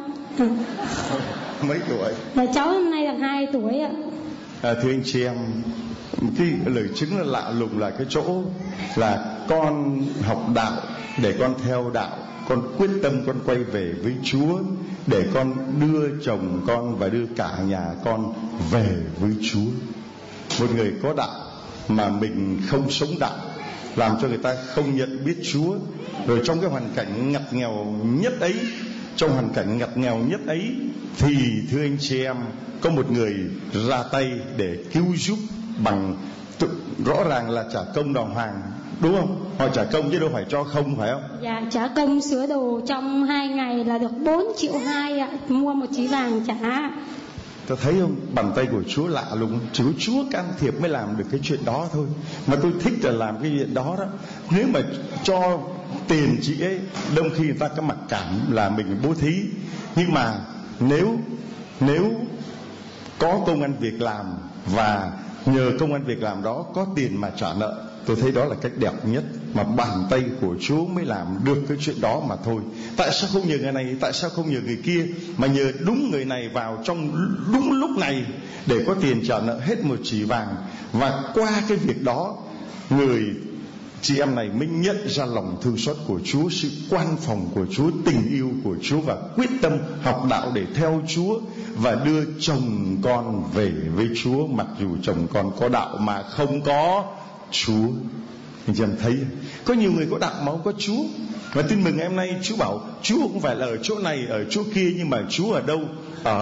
Mấy tuổi? Dạ cháu năm nay là hai tuổi ạ. À, thưa anh chị em, cái lời chứng là lạ lùng là cái chỗ là con học đạo để con theo đạo, con quyết tâm con quay về với Chúa để con đưa chồng con và đưa cả nhà con về với Chúa. Một người có đạo mà mình không sống đạo, làm cho người ta không nhận biết Chúa. Rồi trong cái hoàn cảnh ngặt nghèo nhất ấy, trong hoàn cảnh ngặt nghèo nhất ấy, thì thưa anh chị em, có một người ra tay để cứu giúp bằng tự, rõ ràng là trả công đàng hoàng, đúng không? Họ trả công chứ đâu phải cho không, phải không? Dạ trả công sửa đồ trong hai ngày là được bốn triệu hai ạ, mua một chỉ vàng trả. Ta thấy không, bàn tay của Chúa lạ lùng, chỉ có Chúa can thiệp mới làm được cái chuyện đó thôi. Mà tôi thích là làm cái chuyện đó đó. Nếu mà cho tiền chị ấy, đông khi người ta có mặc cảm là mình bố thí. Nhưng mà nếu nếu có công ăn việc làm và nhờ công ăn việc làm đó có tiền mà trả nợ, tôi thấy đó là cách đẹp nhất. Mà bàn tay của Chúa mới làm được cái chuyện đó mà thôi. Tại sao không nhờ người này, tại sao không nhờ người kia, mà nhờ đúng người này vào trong đúng lúc này để có tiền trả nợ hết một chỉ vàng. Và qua cái việc đó, người chị em này mới nhận ra lòng thương xót của Chúa, sự quan phòng của Chúa, tình yêu của Chúa, và quyết tâm học đạo để theo Chúa và đưa chồng con về với Chúa, mặc dù chồng con có đạo mà không có Chúa. Anh chị em thấy có nhiều người có đạo mà không có Chúa. Và tin mừng ngày hôm nay Chúa bảo Chúa không phải là ở chỗ này, ở chỗ kia, nhưng mà Chúa ở đâu? Ở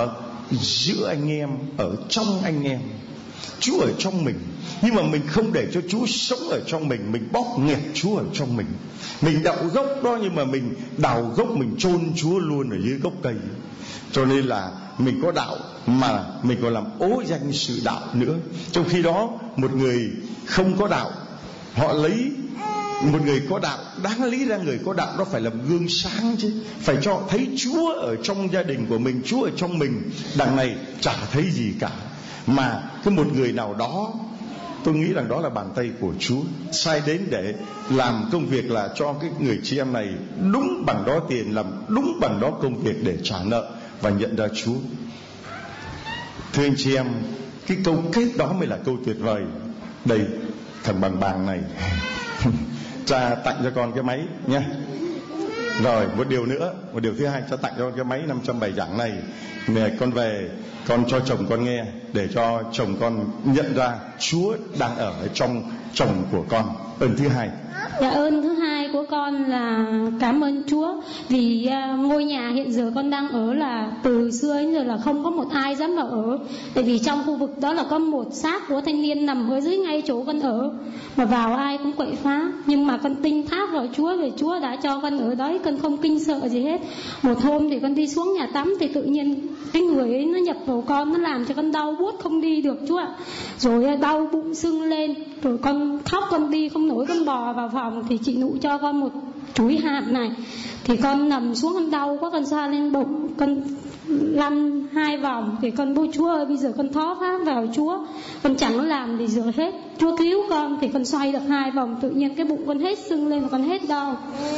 giữa anh em, ở trong anh em. Chúa ở trong mình, nhưng mà mình không để cho Chúa sống ở trong mình. Mình bóp nghẹt Chúa ở trong mình. Mình đào gốc đó, nhưng mà mình đào gốc, mình chôn Chúa luôn ở dưới gốc cây. Cho nên là mình có đạo mà mình còn làm ố danh sự đạo nữa. Trong khi đó một người không có đạo, họ lấy một người có đạo, đáng lý ra người có đạo đó phải làm gương sáng chứ, phải cho thấy Chúa ở trong gia đình của mình, Chúa ở trong mình. Đằng này chả thấy gì cả, mà cái một người nào đó, tôi nghĩ rằng đó là bàn tay của Chúa sai đến để làm công việc là cho cái người chị em này đúng bằng đó tiền, làm đúng bằng đó công việc để trả nợ và nhận ra Chúa. Thưa anh chị em, cái câu kết đó mới là câu tuyệt vời. Đây, thằng bằng bàng này cha tặng cho con cái máy nha. Rồi một điều nữa, một điều thứ hai, cha tặng cho con cái máy năm trăm bài giảng này. Mẹ con về, con cho chồng con nghe, để cho chồng con nhận ra Chúa đang ở trong chồng của con. Ơn thứ hai. Dạ, ơn thứ hai của con là cảm ơn Chúa vì uh, ngôi nhà hiện giờ con đang ở là từ xưa đến giờ là không có một ai dám vào ở. Tại vì trong khu vực đó là có một xác của thanh niên nằm ở dưới ngay chỗ con ở, mà vào ai cũng quậy phá. Nhưng mà con tin thác vào Chúa, vì Chúa đã cho con ở đấy, con không kinh sợ gì hết. Một hôm thì con đi xuống nhà tắm thì tự nhiên cái người ấy nó nhập vào con, nó làm cho con đau buốt không đi được Chúa ạ. Rồi đau bụng sưng lên, rồi con khóc, con đi không nổi, con bò vào phòng thì chị Nụ cho con một chuỗi hạt này. Thì con nằm xuống, con đau quá, con xoa lên bụng, con lăn hai vòng thì con bố Chúa ơi, bây giờ con thó phát vào Chúa, con chẳng có làm gì giờ hết, Chúa cứu con. Thì con xoay được hai vòng, tự nhiên cái bụng con hết sưng lên, con hết đau.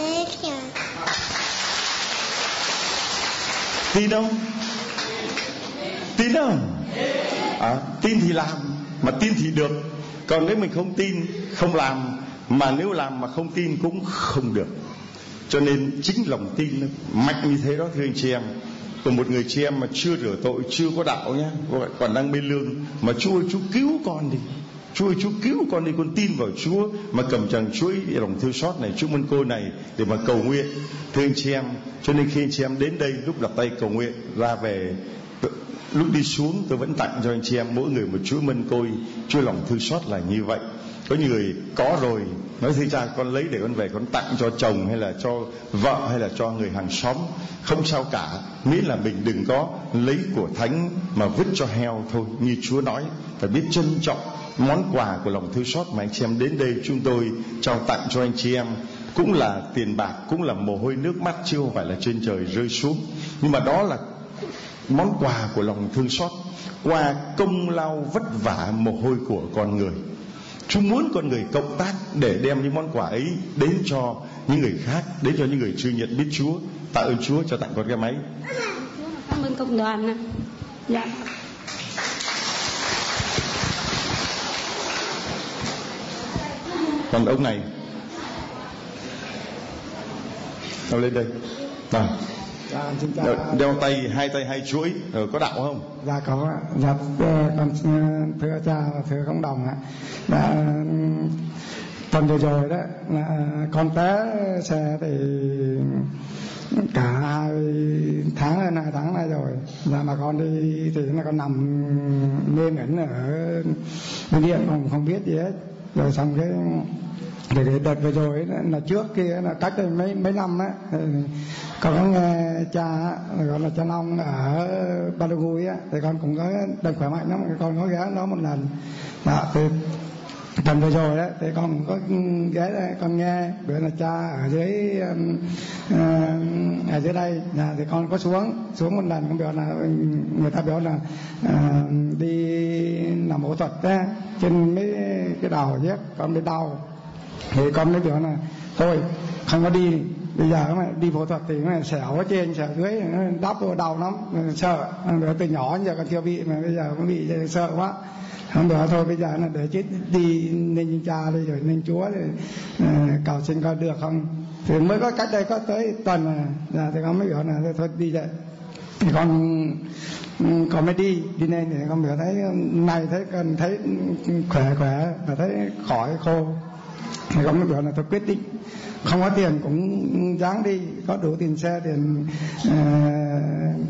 Tin không? Tin không? À, tin thì làm, mà tin thì được. Còn nếu mình không tin, không làm, mà nếu làm mà không tin cũng không được. Cho nên chính lòng tin mạnh như thế đó, thưa anh chị em. Còn một người chị em mà chưa rửa tội, chưa có đạo nhé, còn đang bên lương, mà Chúa ơi, Chúa cứu con đi, Chúa ơi, Chúa cứu con đi, con tin vào Chúa, mà cầm chàng chuỗi lòng thương xót này, chúc mân cô này để mà cầu nguyện. Thưa anh chị em, cho nên khi anh chị em đến đây, lúc đặt tay cầu nguyện ra về, lúc đi xuống tôi vẫn tặng cho anh chị em mỗi người một chuỗi mân côi, chuỗi lòng thương xót là như vậy. Có những người có rồi nói thưa cha, con lấy để con về con tặng cho chồng hay là cho vợ hay là cho người hàng xóm, không sao cả, miễn là mình đừng có lấy của thánh mà vứt cho heo thôi. Như Chúa nói, phải biết trân trọng món quà của lòng thương xót mà anh chị em đến đây chúng tôi trao tặng cho anh chị em. Cũng là tiền bạc, cũng là mồ hôi nước mắt, chứ không phải là trên trời rơi xuống, nhưng mà đó là món quà của lòng thương xót, qua công lao vất vả mồ hôi của con người. Chúa muốn con người cộng tác để đem những món quà ấy đến cho những người khác, đến cho những người chưa nhận biết Chúa. Tạ ơn Chúa cho tặng con cái máy. Cảm ơn cộng đoàn này. Dạ. Còn ông này, ông lên đây. Nào. Dạ, xin chào. Đeo tay, hai tay hai chuỗi, ờ, có đạo không? Dạ có ạ. Dạ, con thưa cha và thưa cộng đồng ạ. Dạ, tuần vừa rồi đó là con té xe thì cả hai tháng hơn hai tháng nay rồi. Dạ, mà con đi thì là con nằm mê ngẩn ở bệnh viện, không không biết gì hết. Rồi xong cái để đợt vừa rồi là trước kia là cách đây mấy mấy năm á, con có nghe cha gọi là cha Long ở Badagui á, thì con cũng có đợt khỏe mạnh lắm, con có ghé đó một lần. Đó, thì tuần vừa rồi á thì con cũng có ghé đây, con nghe bữa là cha ở dưới uh, ở dưới đây, nhà thì con có xuống xuống một lần, con biểu là người ta biểu là uh, đi làm phẫu thuật á trên mấy cái đầu chứ, con bị đau. Thì con mới biểu là thôi không có đi, bây giờ mà đi phẫu thuật thì nó xẻo ở trên xẻo dưới, đắp vô đau lắm, sợ. Từ nhỏ giờ con chưa bị mà bây giờ con bị sợ quá. Không được thôi, bây giờ là để chết đi nên cha đi rồi nên Chúa thì uh, cầu xin coi được không. Thì mới có cách đây có tới tuần mà, dạ, thì con mới biểu là thôi đi vậy. Thì con con mới đi đi lên thì con biểu thấy này thấy cần thấy khỏe khỏe và thấy khỏi khô. Thì con mới biểu là tôi quyết định không có tiền cũng dáng đi, có đủ tiền xe tiền uh,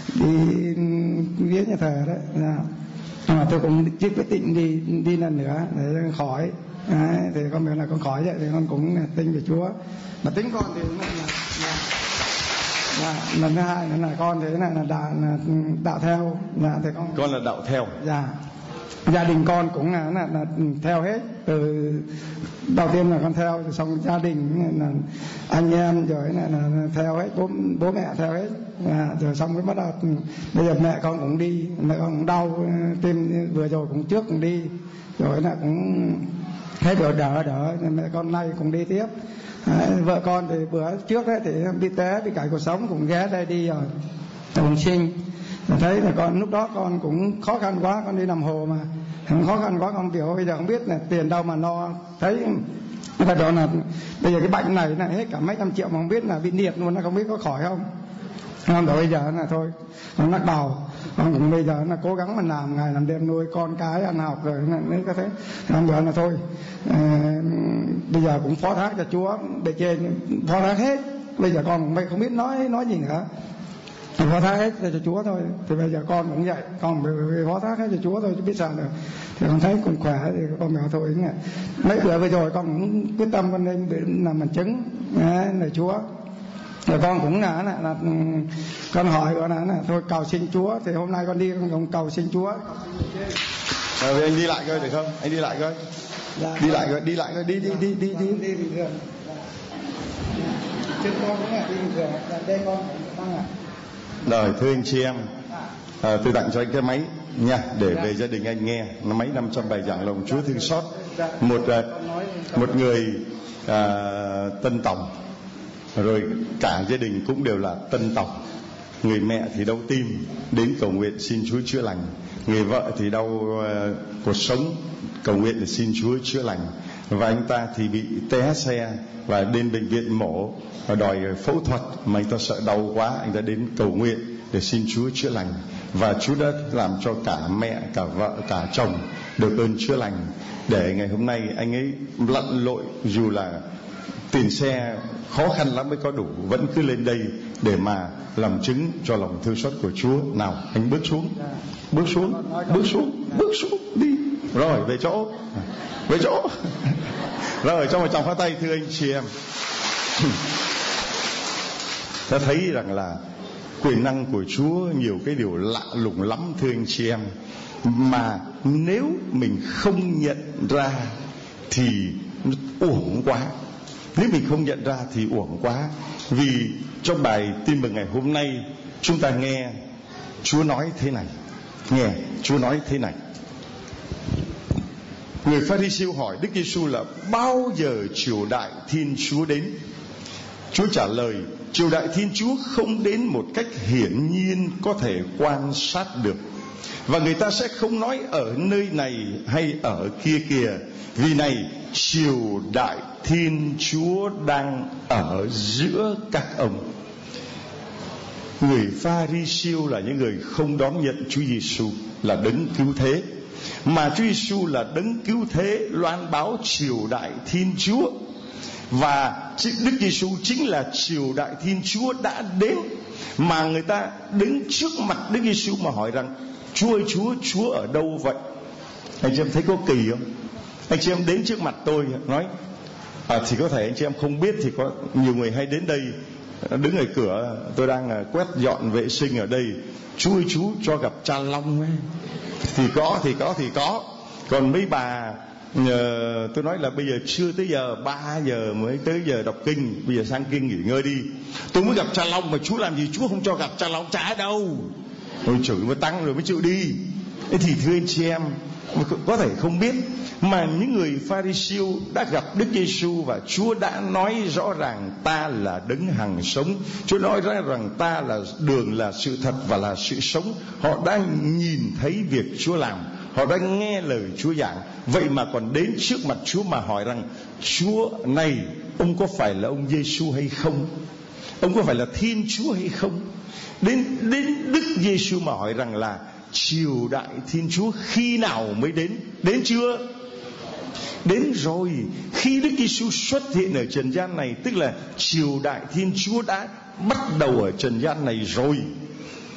đi viếng nhà thờ đấy. Dạ. Nhưng mà tôi cũng chưa quyết định đi đi lần nữa để khỏi. Đấy, thì con biết là con khỏi vậy thì con cũng tin về Chúa. Mà tính con thì là, là, là, lần thứ hai nữa là con thế này là đạo, là đạo theo. Dạ, thì con con là đạo theo. Dạ. Gia đình con cũng là, là, là theo hết. Từ đầu tiên là con theo, rồi xong gia đình là anh em rồi là, là, là theo hết, bố bố mẹ theo hết. À, rồi xong mới bắt đầu bây giờ mẹ con cũng đi, mẹ con cũng đau tim vừa rồi cũng trước cũng đi, rồi là cũng hết rồi đỡ đỡ mẹ con nay cũng đi tiếp. À, vợ con thì bữa trước đấy thì bị té bị cải cuộc sống cũng ghé đây đi rồi cũng sinh. Thấy là con lúc đó con cũng khó khăn quá, con đi nằm hồ mà khó khăn quá, con biểu bây giờ không biết là tiền đâu mà lo. Thấy người ta đó là bây giờ cái bệnh này là hết cả mấy trăm triệu mà không biết là bị liệt luôn, nó không biết có khỏi không. Không, rồi bây giờ là thôi con lắc đầu, con cũng bây giờ là cố gắng mà làm ngày làm đêm nuôi con cái ăn học rồi nên có thế. Không giờ là thôi à, bây giờ cũng phó thác cho Chúa, bề trên phó thác hết. Bây giờ con cũng không biết nói nói gì nữa, phó thác hết cho Chúa thôi. Thì bây giờ con cũng vậy, con phó thác hết cho Chúa thôi chứ biết sao được. Thì con thấy cũng khỏe thì con bảo thôi nghe. Mấy bữa vừa rồi con cũng quyết tâm con nên làm bằng chứng này Chúa. Rồi con cũng là, là, là con hỏi gọi là, là thôi cầu xin Chúa. Thì hôm nay con đi con cũng cầu xin Chúa. Rồi anh đi lại coi được không? Anh đi lại coi. Dạ, đi lại coi, đi lại coi, đi đi đi đi đi. Đi bình thường. Chứ con cũng là đi bình thường. Đây con đang à. Rồi thưa anh chị em, à, tôi tặng cho anh cái máy nha, để về gia đình anh nghe. Nó máy năm trăm bài giảng lòng Chúa thương xót. Một à, một người à, Tân Tòng, rồi cả gia đình cũng đều là Tân Tòng. Người mẹ thì đau tim đến cầu nguyện xin Chúa chữa lành, người vợ thì đau uh, cuộc sống cầu nguyện để xin Chúa chữa lành, và anh ta thì bị té xe và đến bệnh viện mổ và đòi phẫu thuật, mà anh ta sợ đau quá, anh ta đến cầu nguyện để xin Chúa chữa lành, và Chúa đã làm cho cả mẹ, cả vợ, cả chồng được ơn chữa lành. Để ngày hôm nay anh ấy lặn lội, dù là tiền xe khó khăn lắm mới có đủ, vẫn cứ lên đây để mà làm chứng cho lòng thương xót của Chúa. Nào anh bước xuống, bước xuống, bước xuống, bước xuống đi, rồi về chỗ, về chỗ. Rồi cho một tràng pháo tay thưa anh chị em. Ta thấy rằng là quyền năng của Chúa nhiều cái điều lạ lùng lắm thưa anh chị em, mà nếu mình không nhận ra thì uổng quá. Nếu mình không nhận ra thì uổng quá. Vì trong bài tin mừng ngày hôm nay chúng ta nghe Chúa nói thế này, nghe Chúa nói thế này. Người Pha-ri-siêu hỏi Đức Giêsu là bao giờ triều đại Thiên Chúa đến? Chúa trả lời, triều đại Thiên Chúa không đến một cách hiển nhiên có thể quan sát được, và người ta sẽ không nói ở nơi này hay ở kia kìa, vì này triều đại Thiên Chúa đang ở giữa các ông. Người Pha-ri-siêu là những người không đón nhận Chúa Giêsu là đấng cứu thế, mà Chúa Giêsu là đấng cứu thế loan báo triều đại Thiên Chúa, và Đức Giêsu chính là triều đại Thiên Chúa đã đến, mà người ta đứng trước mặt Đức Giêsu mà hỏi rằng Chúa ơi Chúa, Chúa ở đâu vậy? Anh chị em thấy có kỳ không? Anh chị em đến trước mặt tôi nói à, thì có thể anh chị em không biết, thì có nhiều người hay đến đây đứng ở cửa, tôi đang quét dọn vệ sinh ở đây, Chúa ơi Chúa cho gặp cha Long ấy. Thì có, thì có, thì có. Còn mấy bà nhờ, tôi nói là bây giờ chưa tới giờ, ba giờ mới tới giờ đọc kinh, bây giờ sang kinh nghỉ ngơi đi. Tôi mới gặp cha Long mà Chúa làm gì Chúa không cho gặp cha Long, chả đâu. Rồi chửi mới tăng rồi mới chịu đi. Thế thì thưa anh chị em, có thể không biết, mà những người Pha-ri-siêu đã gặp Đức Giêsu và Chúa đã nói rõ ràng ta là đấng hằng sống. Chúa nói ra rằng ta là đường, là sự thật và là sự sống. Họ đang nhìn thấy việc Chúa làm, họ đang nghe lời Chúa giảng, vậy mà còn đến trước mặt Chúa mà hỏi rằng Chúa này, ông có phải là ông Giêsu hay không? Ông có phải là Thiên Chúa hay không? Đến đến Đức Giêsu mà hỏi rằng là triều đại Thiên Chúa khi nào mới đến? Đến chưa? Đến rồi. Khi Đức Giêsu xuất hiện ở trần gian này, tức là triều đại Thiên Chúa đã bắt đầu ở trần gian này rồi.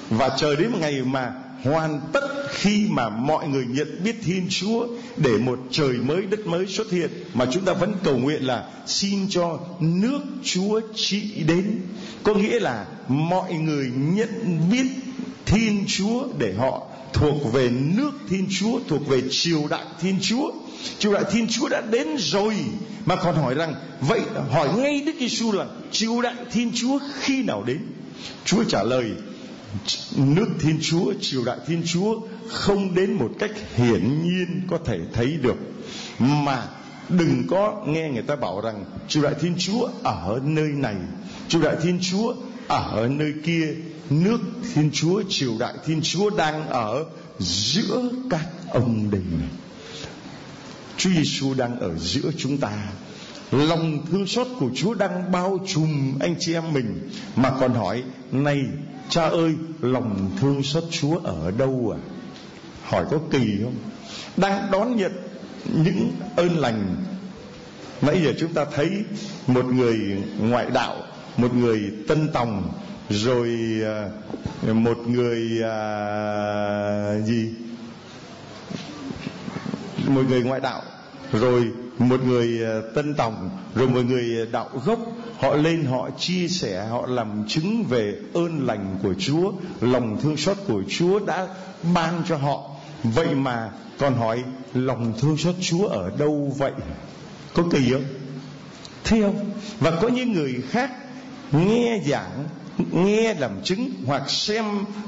và chờ đến một ngày mà hoàn tất, khi mà mọi người nhận biết Thiên Chúa, để một trời mới đất mới xuất hiện. Mà chúng ta vẫn cầu nguyện là xin cho nước Chúa trị đến, có nghĩa là mọi người nhận biết Thiên Chúa để họ thuộc về nước Thiên Chúa, thuộc về triều đại Thiên Chúa. Triều đại Thiên Chúa đã đến rồi, mà còn hỏi rằng vậy, hỏi ngay Đức Giêsu là triều đại Thiên Chúa khi nào đến? Chúa trả lời, nước Thiên Chúa, triều đại Thiên Chúa không đến một cách hiển nhiên có thể thấy được. Mà đừng có nghe người ta bảo rằng triều đại Thiên Chúa ở nơi này, triều đại Thiên Chúa ở nơi kia. Nước Thiên Chúa, triều đại Thiên Chúa đang ở giữa các ông đây này. Chúa Giêsu đang ở giữa chúng ta. Lòng thương xót của Chúa đang bao trùm anh chị em mình. Mà còn hỏi, này cha ơi, lòng thương xót Chúa ở đâu à? Hỏi có kỳ không? Đang đón nhận những ơn lành. Nãy giờ chúng ta thấy một người ngoại đạo, một người tân tòng, rồi một người à, gì một người ngoại đạo, rồi một người tân tòng, rồi một người đạo gốc. Họ lên, họ chia sẻ, họ làm chứng về ơn lành của Chúa, lòng thương xót của Chúa đã ban cho họ. Vậy mà còn hỏi lòng thương xót Chúa ở đâu vậy? Có kỳ không? Thấy không? Và có những người khác nghe giảng, nghe làm chứng, hoặc xem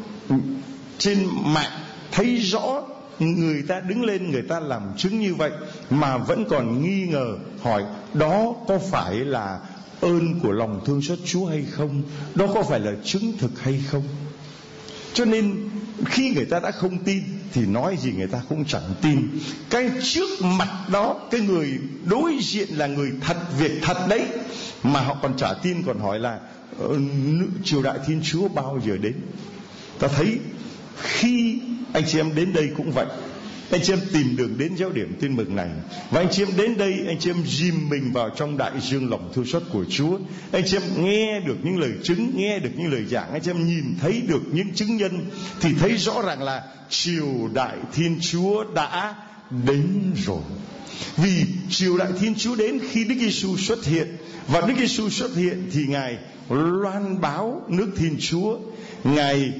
trên mạng thấy rõ người ta đứng lên, người ta làm chứng như vậy, mà vẫn còn nghi ngờ, hỏi đó có phải là ơn của lòng thương xót Chúa hay không? Đó có phải là chứng thực hay không? Cho nên khi người ta đã không tin thì nói gì người ta cũng chẳng tin. Cái trước mặt đó, cái người đối diện là người thật việc thật đấy, mà họ còn chả tin, còn hỏi là triều đại Thiên Chúa bao giờ đến? Ta thấy khi anh chị em đến đây cũng vậy. Anh chị em tìm đường đến giáo điểm Tin Mừng này, và anh chị em đến đây, anh chị em dìm mình vào trong đại dương lòng thương xót của Chúa. Anh chị em nghe được những lời chứng, nghe được những lời giảng, anh chị em nhìn thấy được những chứng nhân, thì thấy rõ ràng là triều đại Thiên Chúa đã đến rồi. Vì triều đại Thiên Chúa đến khi Đức Giêsu xuất hiện, và Đức Giêsu xuất hiện thì Ngài loan báo nước Thiên Chúa, Ngài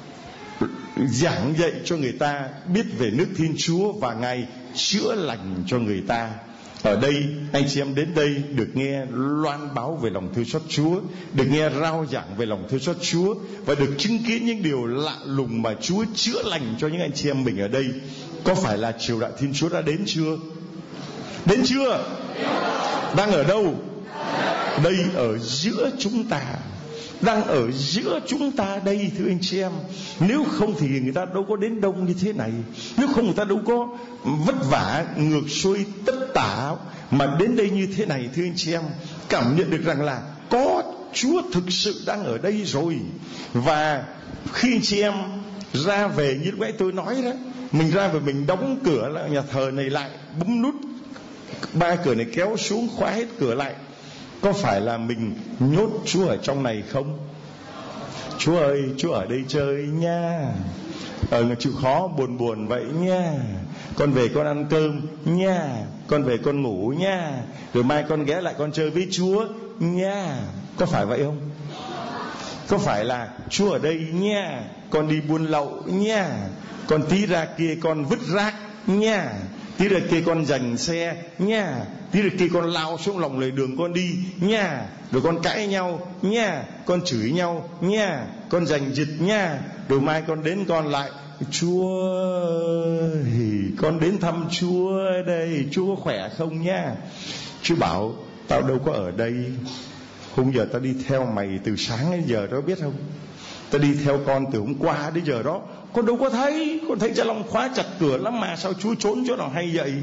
giảng dạy cho người ta biết về nước Thiên Chúa, và Ngài chữa lành cho người ta. Ở đây anh chị em đến đây được nghe loan báo về lòng thương xót Chúa, được nghe rao giảng về lòng thương xót Chúa, và được chứng kiến những điều lạ lùng mà Chúa chữa lành cho những anh chị em mình ở đây. Có phải là triều đại Thiên Chúa đã đến chưa? Đến chưa? Đang ở đâu? Đây, ở giữa chúng ta. Đang ở giữa chúng ta đây, thưa anh chị em. Nếu không thì người ta đâu có đến đông như thế này. Nếu không người ta đâu có vất vả ngược xuôi tất tả mà đến đây như thế này, thưa anh chị em. Cảm nhận được rằng là có Chúa thực sự đang ở đây rồi. Và khi anh chị em ra về, như lúc nãy tôi nói đó, mình ra về mình đóng cửa lại nhà thờ này lại, bấm nút ba cửa này kéo xuống, khóa hết cửa lại. Có phải là mình nhốt Chúa ở trong này không? Chúa ơi, Chúa ở đây chơi nha, ờ, chịu khó buồn buồn vậy nha, con về con ăn cơm nha, con về con ngủ nha, rồi mai con ghé lại con chơi với Chúa nha. Có phải vậy không? Có phải là Chúa ở đây nha, con đi buôn lậu nha, con tí ra kia con vứt rác nha, tí ra kia con giành xe nha, tí ra kia con lao xuống lòng lề đường con đi nha, rồi con cãi nhau nha, con chửi nhau nha, con giành giật nha, rồi mai con đến con lại Chúa thì con đến thăm Chúa đây, Chúa khỏe không nha. Chúa bảo tao đâu có ở đây. Hôm giờ tao đi theo mày từ sáng đến giờ đó, biết không? Tao đi theo con từ hôm qua đến giờ đó, con đâu có thấy. Con thấy Cha Long khóa chặt cửa lắm mà, sao Chúa trốn chỗ nào hay vậy?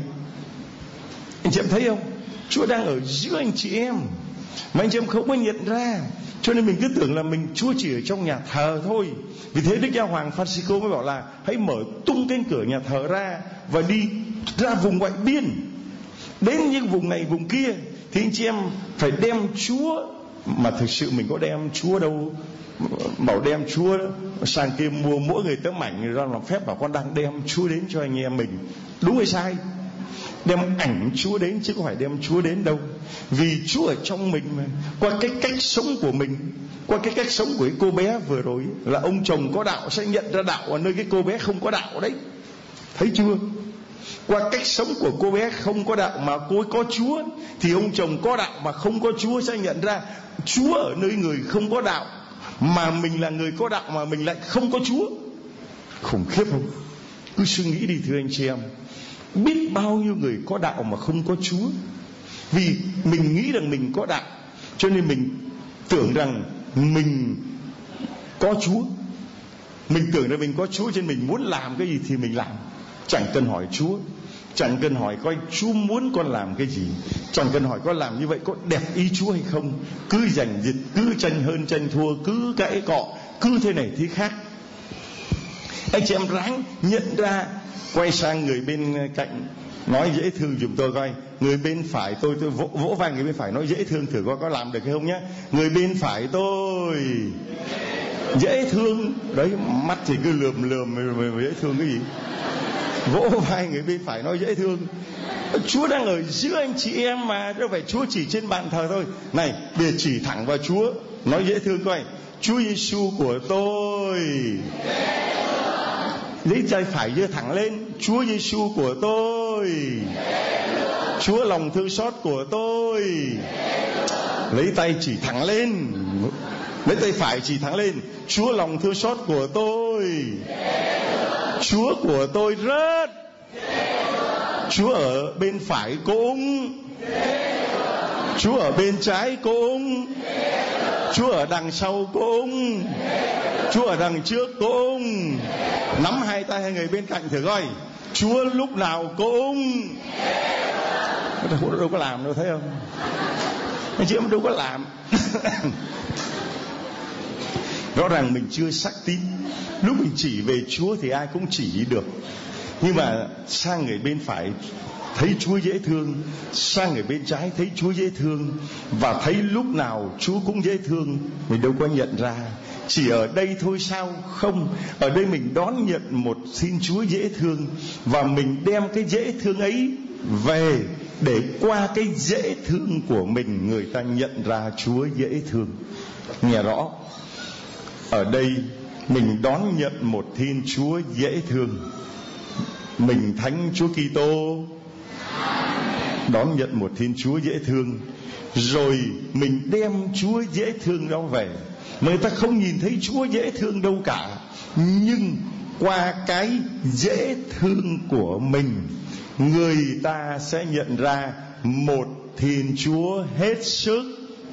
Anh chị em thấy không? Chúa đang ở giữa anh chị em mà anh chị em không có nhận ra. Cho nên mình cứ tưởng là mình Chúa chỉ ở trong nhà thờ thôi. Vì thế Đức Giáo Hoàng Francisco mới bảo là hãy mở tung cánh cửa nhà thờ ra và đi ra vùng ngoại biên, đến những vùng này vùng kia, thì anh chị em phải đem Chúa mà thực sự mình có đem Chúa đâu. Bảo đem Chúa sang kia mua mỗi người tấm ảnh ra làm phép bảo con đang đem Chúa đến cho anh em mình. Đúng hay sai? Đem ảnh Chúa đến chứ không phải đem Chúa đến đâu. Vì Chúa ở trong mình mà. Qua cái cách sống của mình, qua cái cách sống của cái cô bé vừa rồi, là ông chồng có đạo sẽ nhận ra đạo ở nơi cái cô bé không có đạo đấy. Thấy chưa? Qua cách sống của cô bé không có đạo mà cô ấy có Chúa, thì ông chồng có đạo mà không có Chúa sẽ nhận ra Chúa ở nơi người không có đạo, mà mình là người có đạo mà mình lại không có Chúa. Khủng khiếp không? Cứ suy nghĩ đi thưa anh chị em. Biết bao nhiêu người có đạo mà không có Chúa. Vì mình nghĩ rằng mình có đạo, cho nên mình tưởng rằng mình có Chúa. Mình tưởng rằng mình có Chúa, cho nên mình muốn làm cái gì thì mình làm, chẳng cần hỏi Chúa, chẳng cần hỏi coi Chúa muốn con làm cái gì, chẳng cần hỏi con làm như vậy có đẹp ý Chúa hay không. Cứ giành giật, cứ tranh hơn tranh thua, cứ cãi cọ, cứ thế này thế khác. Anh chị em ráng nhận ra. Quay sang người bên cạnh nói dễ thương giùm tôi coi. Người bên phải tôi, tôi vỗ, vỗ vai người bên phải nói dễ thương thử coi có làm được hay không nhé. Người bên phải tôi dễ thương. Đấy, mắt thì cứ lườm lườm mà dễ thương cái gì. Vỗ vai người bên phải nói dễ thương. Chúa đang ở giữa anh chị em mà, đâu phải Chúa chỉ trên bàn thờ thôi. Này, bây giờ chỉ thẳng vào Chúa, nói dễ thương coi. Chúa Giêsu của tôi. Lấy tay phải giơ thẳng lên. Chúa Giêsu của tôi. Chúa lòng thương xót của tôi. Lấy tay chỉ thẳng lên. Lấy tay phải chỉ thẳng lên. Chúa lòng thương xót của tôi. Chúa của tôi rất. Chúa ở bên phải cũng. Chúa ở bên trái cũng. Chúa ở đằng sau cũng. Chúa ở đằng trước cũng. Nắm hai tay hai người bên cạnh thử coi. Chúa lúc nào cũng. Đâu có làm đâu, thấy không? Anh chị em đâu có làm. Rõ ràng mình chưa xác tín. Lúc mình chỉ về Chúa thì ai cũng chỉ được. Nhưng mà sang người bên phải thấy Chúa dễ thương, sang người bên trái thấy Chúa dễ thương, và thấy lúc nào Chúa cũng dễ thương, mình đâu có nhận ra. Chỉ ở đây thôi sao? Không. Ở đây mình đón nhận một xin Chúa dễ thương, và mình đem cái dễ thương ấy về, để qua cái dễ thương của mình người ta nhận ra Chúa dễ thương. Nghe rõ. Ở đây mình đón nhận một Thiên Chúa dễ thương. Mình thánh Chúa Kitô đón nhận một Thiên Chúa dễ thương, rồi mình đem Chúa dễ thương đó về. Người ta không nhìn thấy Chúa dễ thương đâu cả, nhưng qua cái dễ thương của mình, người ta sẽ nhận ra một Thiên Chúa hết sức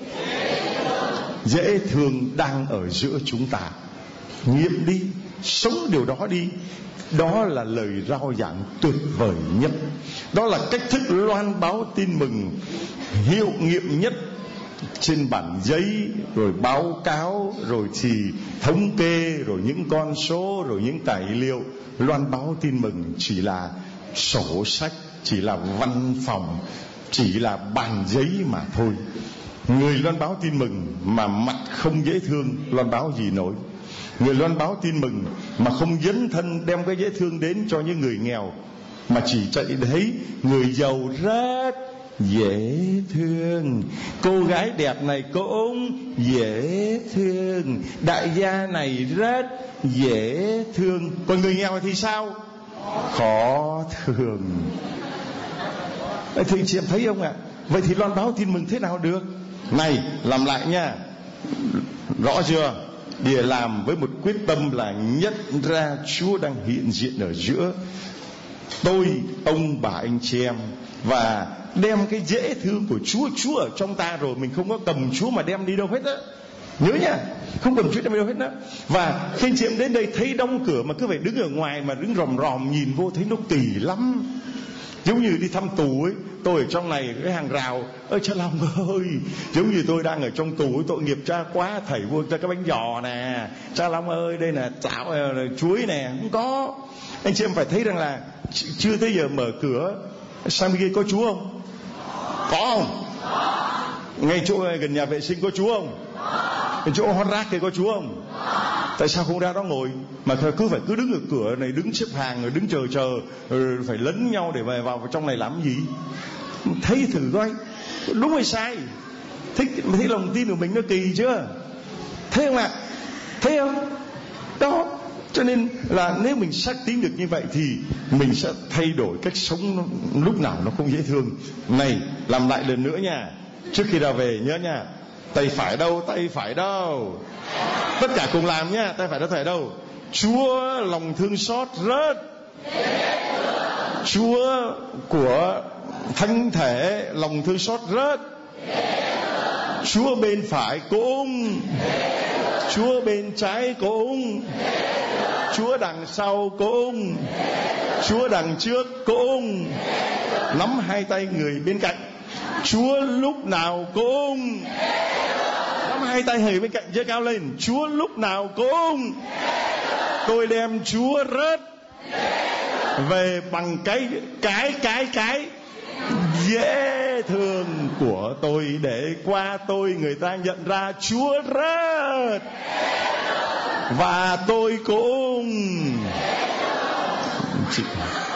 dễ thương đang ở giữa chúng ta. Nghiệm đi, sống điều đó đi. Đó là lời rao giảng tuyệt vời nhất. Đó là cách thức loan báo tin mừng hiệu nghiệm nhất. Trên bản giấy, rồi báo cáo, rồi thì thống kê, rồi những con số, rồi những tài liệu. Loan báo tin mừng chỉ là sổ sách, chỉ là văn phòng, chỉ là bàn giấy mà thôi. Người loan báo tin mừng mà mặt không dễ thương, loan báo gì nổi. Người loan báo tin mừng mà không dấn thân đem cái dễ thương đến cho những người nghèo, mà chỉ chạy thấy người giàu rất dễ thương, cô gái đẹp này cũng dễ thương, đại gia này rất dễ thương. Còn người nghèo thì sao? Khó thương. Thì chị em thấy không ạ? Vậy thì loan báo tin mừng thế nào được? Này, làm lại nha. Rõ chưa? Để làm với một quyết tâm là nhận ra Chúa đang hiện diện ở giữa tôi, ông, bà, anh chị em, và đem cái dễ thương của Chúa. Chúa ở trong ta rồi, mình không có cầm Chúa mà đem đi đâu hết á. Nhớ nha, không cầm Chúa đem đi đâu hết đó. Và khi anh chị em đến đây thấy đóng cửa mà cứ phải đứng ở ngoài, mà đứng ròm ròm nhìn vô thấy nó kỳ lắm. Giống như đi thăm tù ấy, tôi ở trong này cái hàng rào, ơi cha Long ơi, giống như tôi đang ở trong tù ấy, tội nghiệp cha quá, thầy vô cho cái bánh giò nè, cha Long ơi đây là chảo là chuối nè, không có. Anh chị em phải thấy rằng là chưa tới giờ mở cửa sang bên kia có Chúa không? Có không? ngay chỗ gần nhà vệ sinh có Chúa không? Cái chỗ hot rác kia có Chúa không? Tại sao không ra đó ngồi mà cứ phải cứ đứng ở cửa này, đứng xếp hàng rồi đứng chờ chờ rồi phải lấn nhau để về vào trong này làm gì? Thấy thử coi đúng hay sai. Thấy, thấy lòng tin của mình nó kỳ chưa? Thấy không ạ? Thấy không? Đó. Cho nên là nếu mình xác tín được như vậy thì mình sẽ thay đổi cách sống, nó, lúc nào nó không dễ thương. Này, làm lại lần nữa nha. Trước khi ra về nhớ nha. Tay phải đâu? Tay phải đâu? Tất cả cùng làm nha. Tay phải đâu? Tay phải đâu? Chúa lòng thương xót rất. Chúa của thánh thể lòng thương xót rất. Chúa bên phải cũng. Chúa bên trái cũng. Chúa đằng sau cũng. Chúa đằng trước cũng. Nắm hai tay người bên cạnh. Chúa lúc nào cũng. Nắm hai tay người bên cạnh giơ cao lên. Chúa lúc nào cũng. Tôi đem Chúa rất về bằng cái cái cái cái dễ thương của tôi, để qua tôi người ta nhận ra Chúa rất. Và tôi cũng. Chị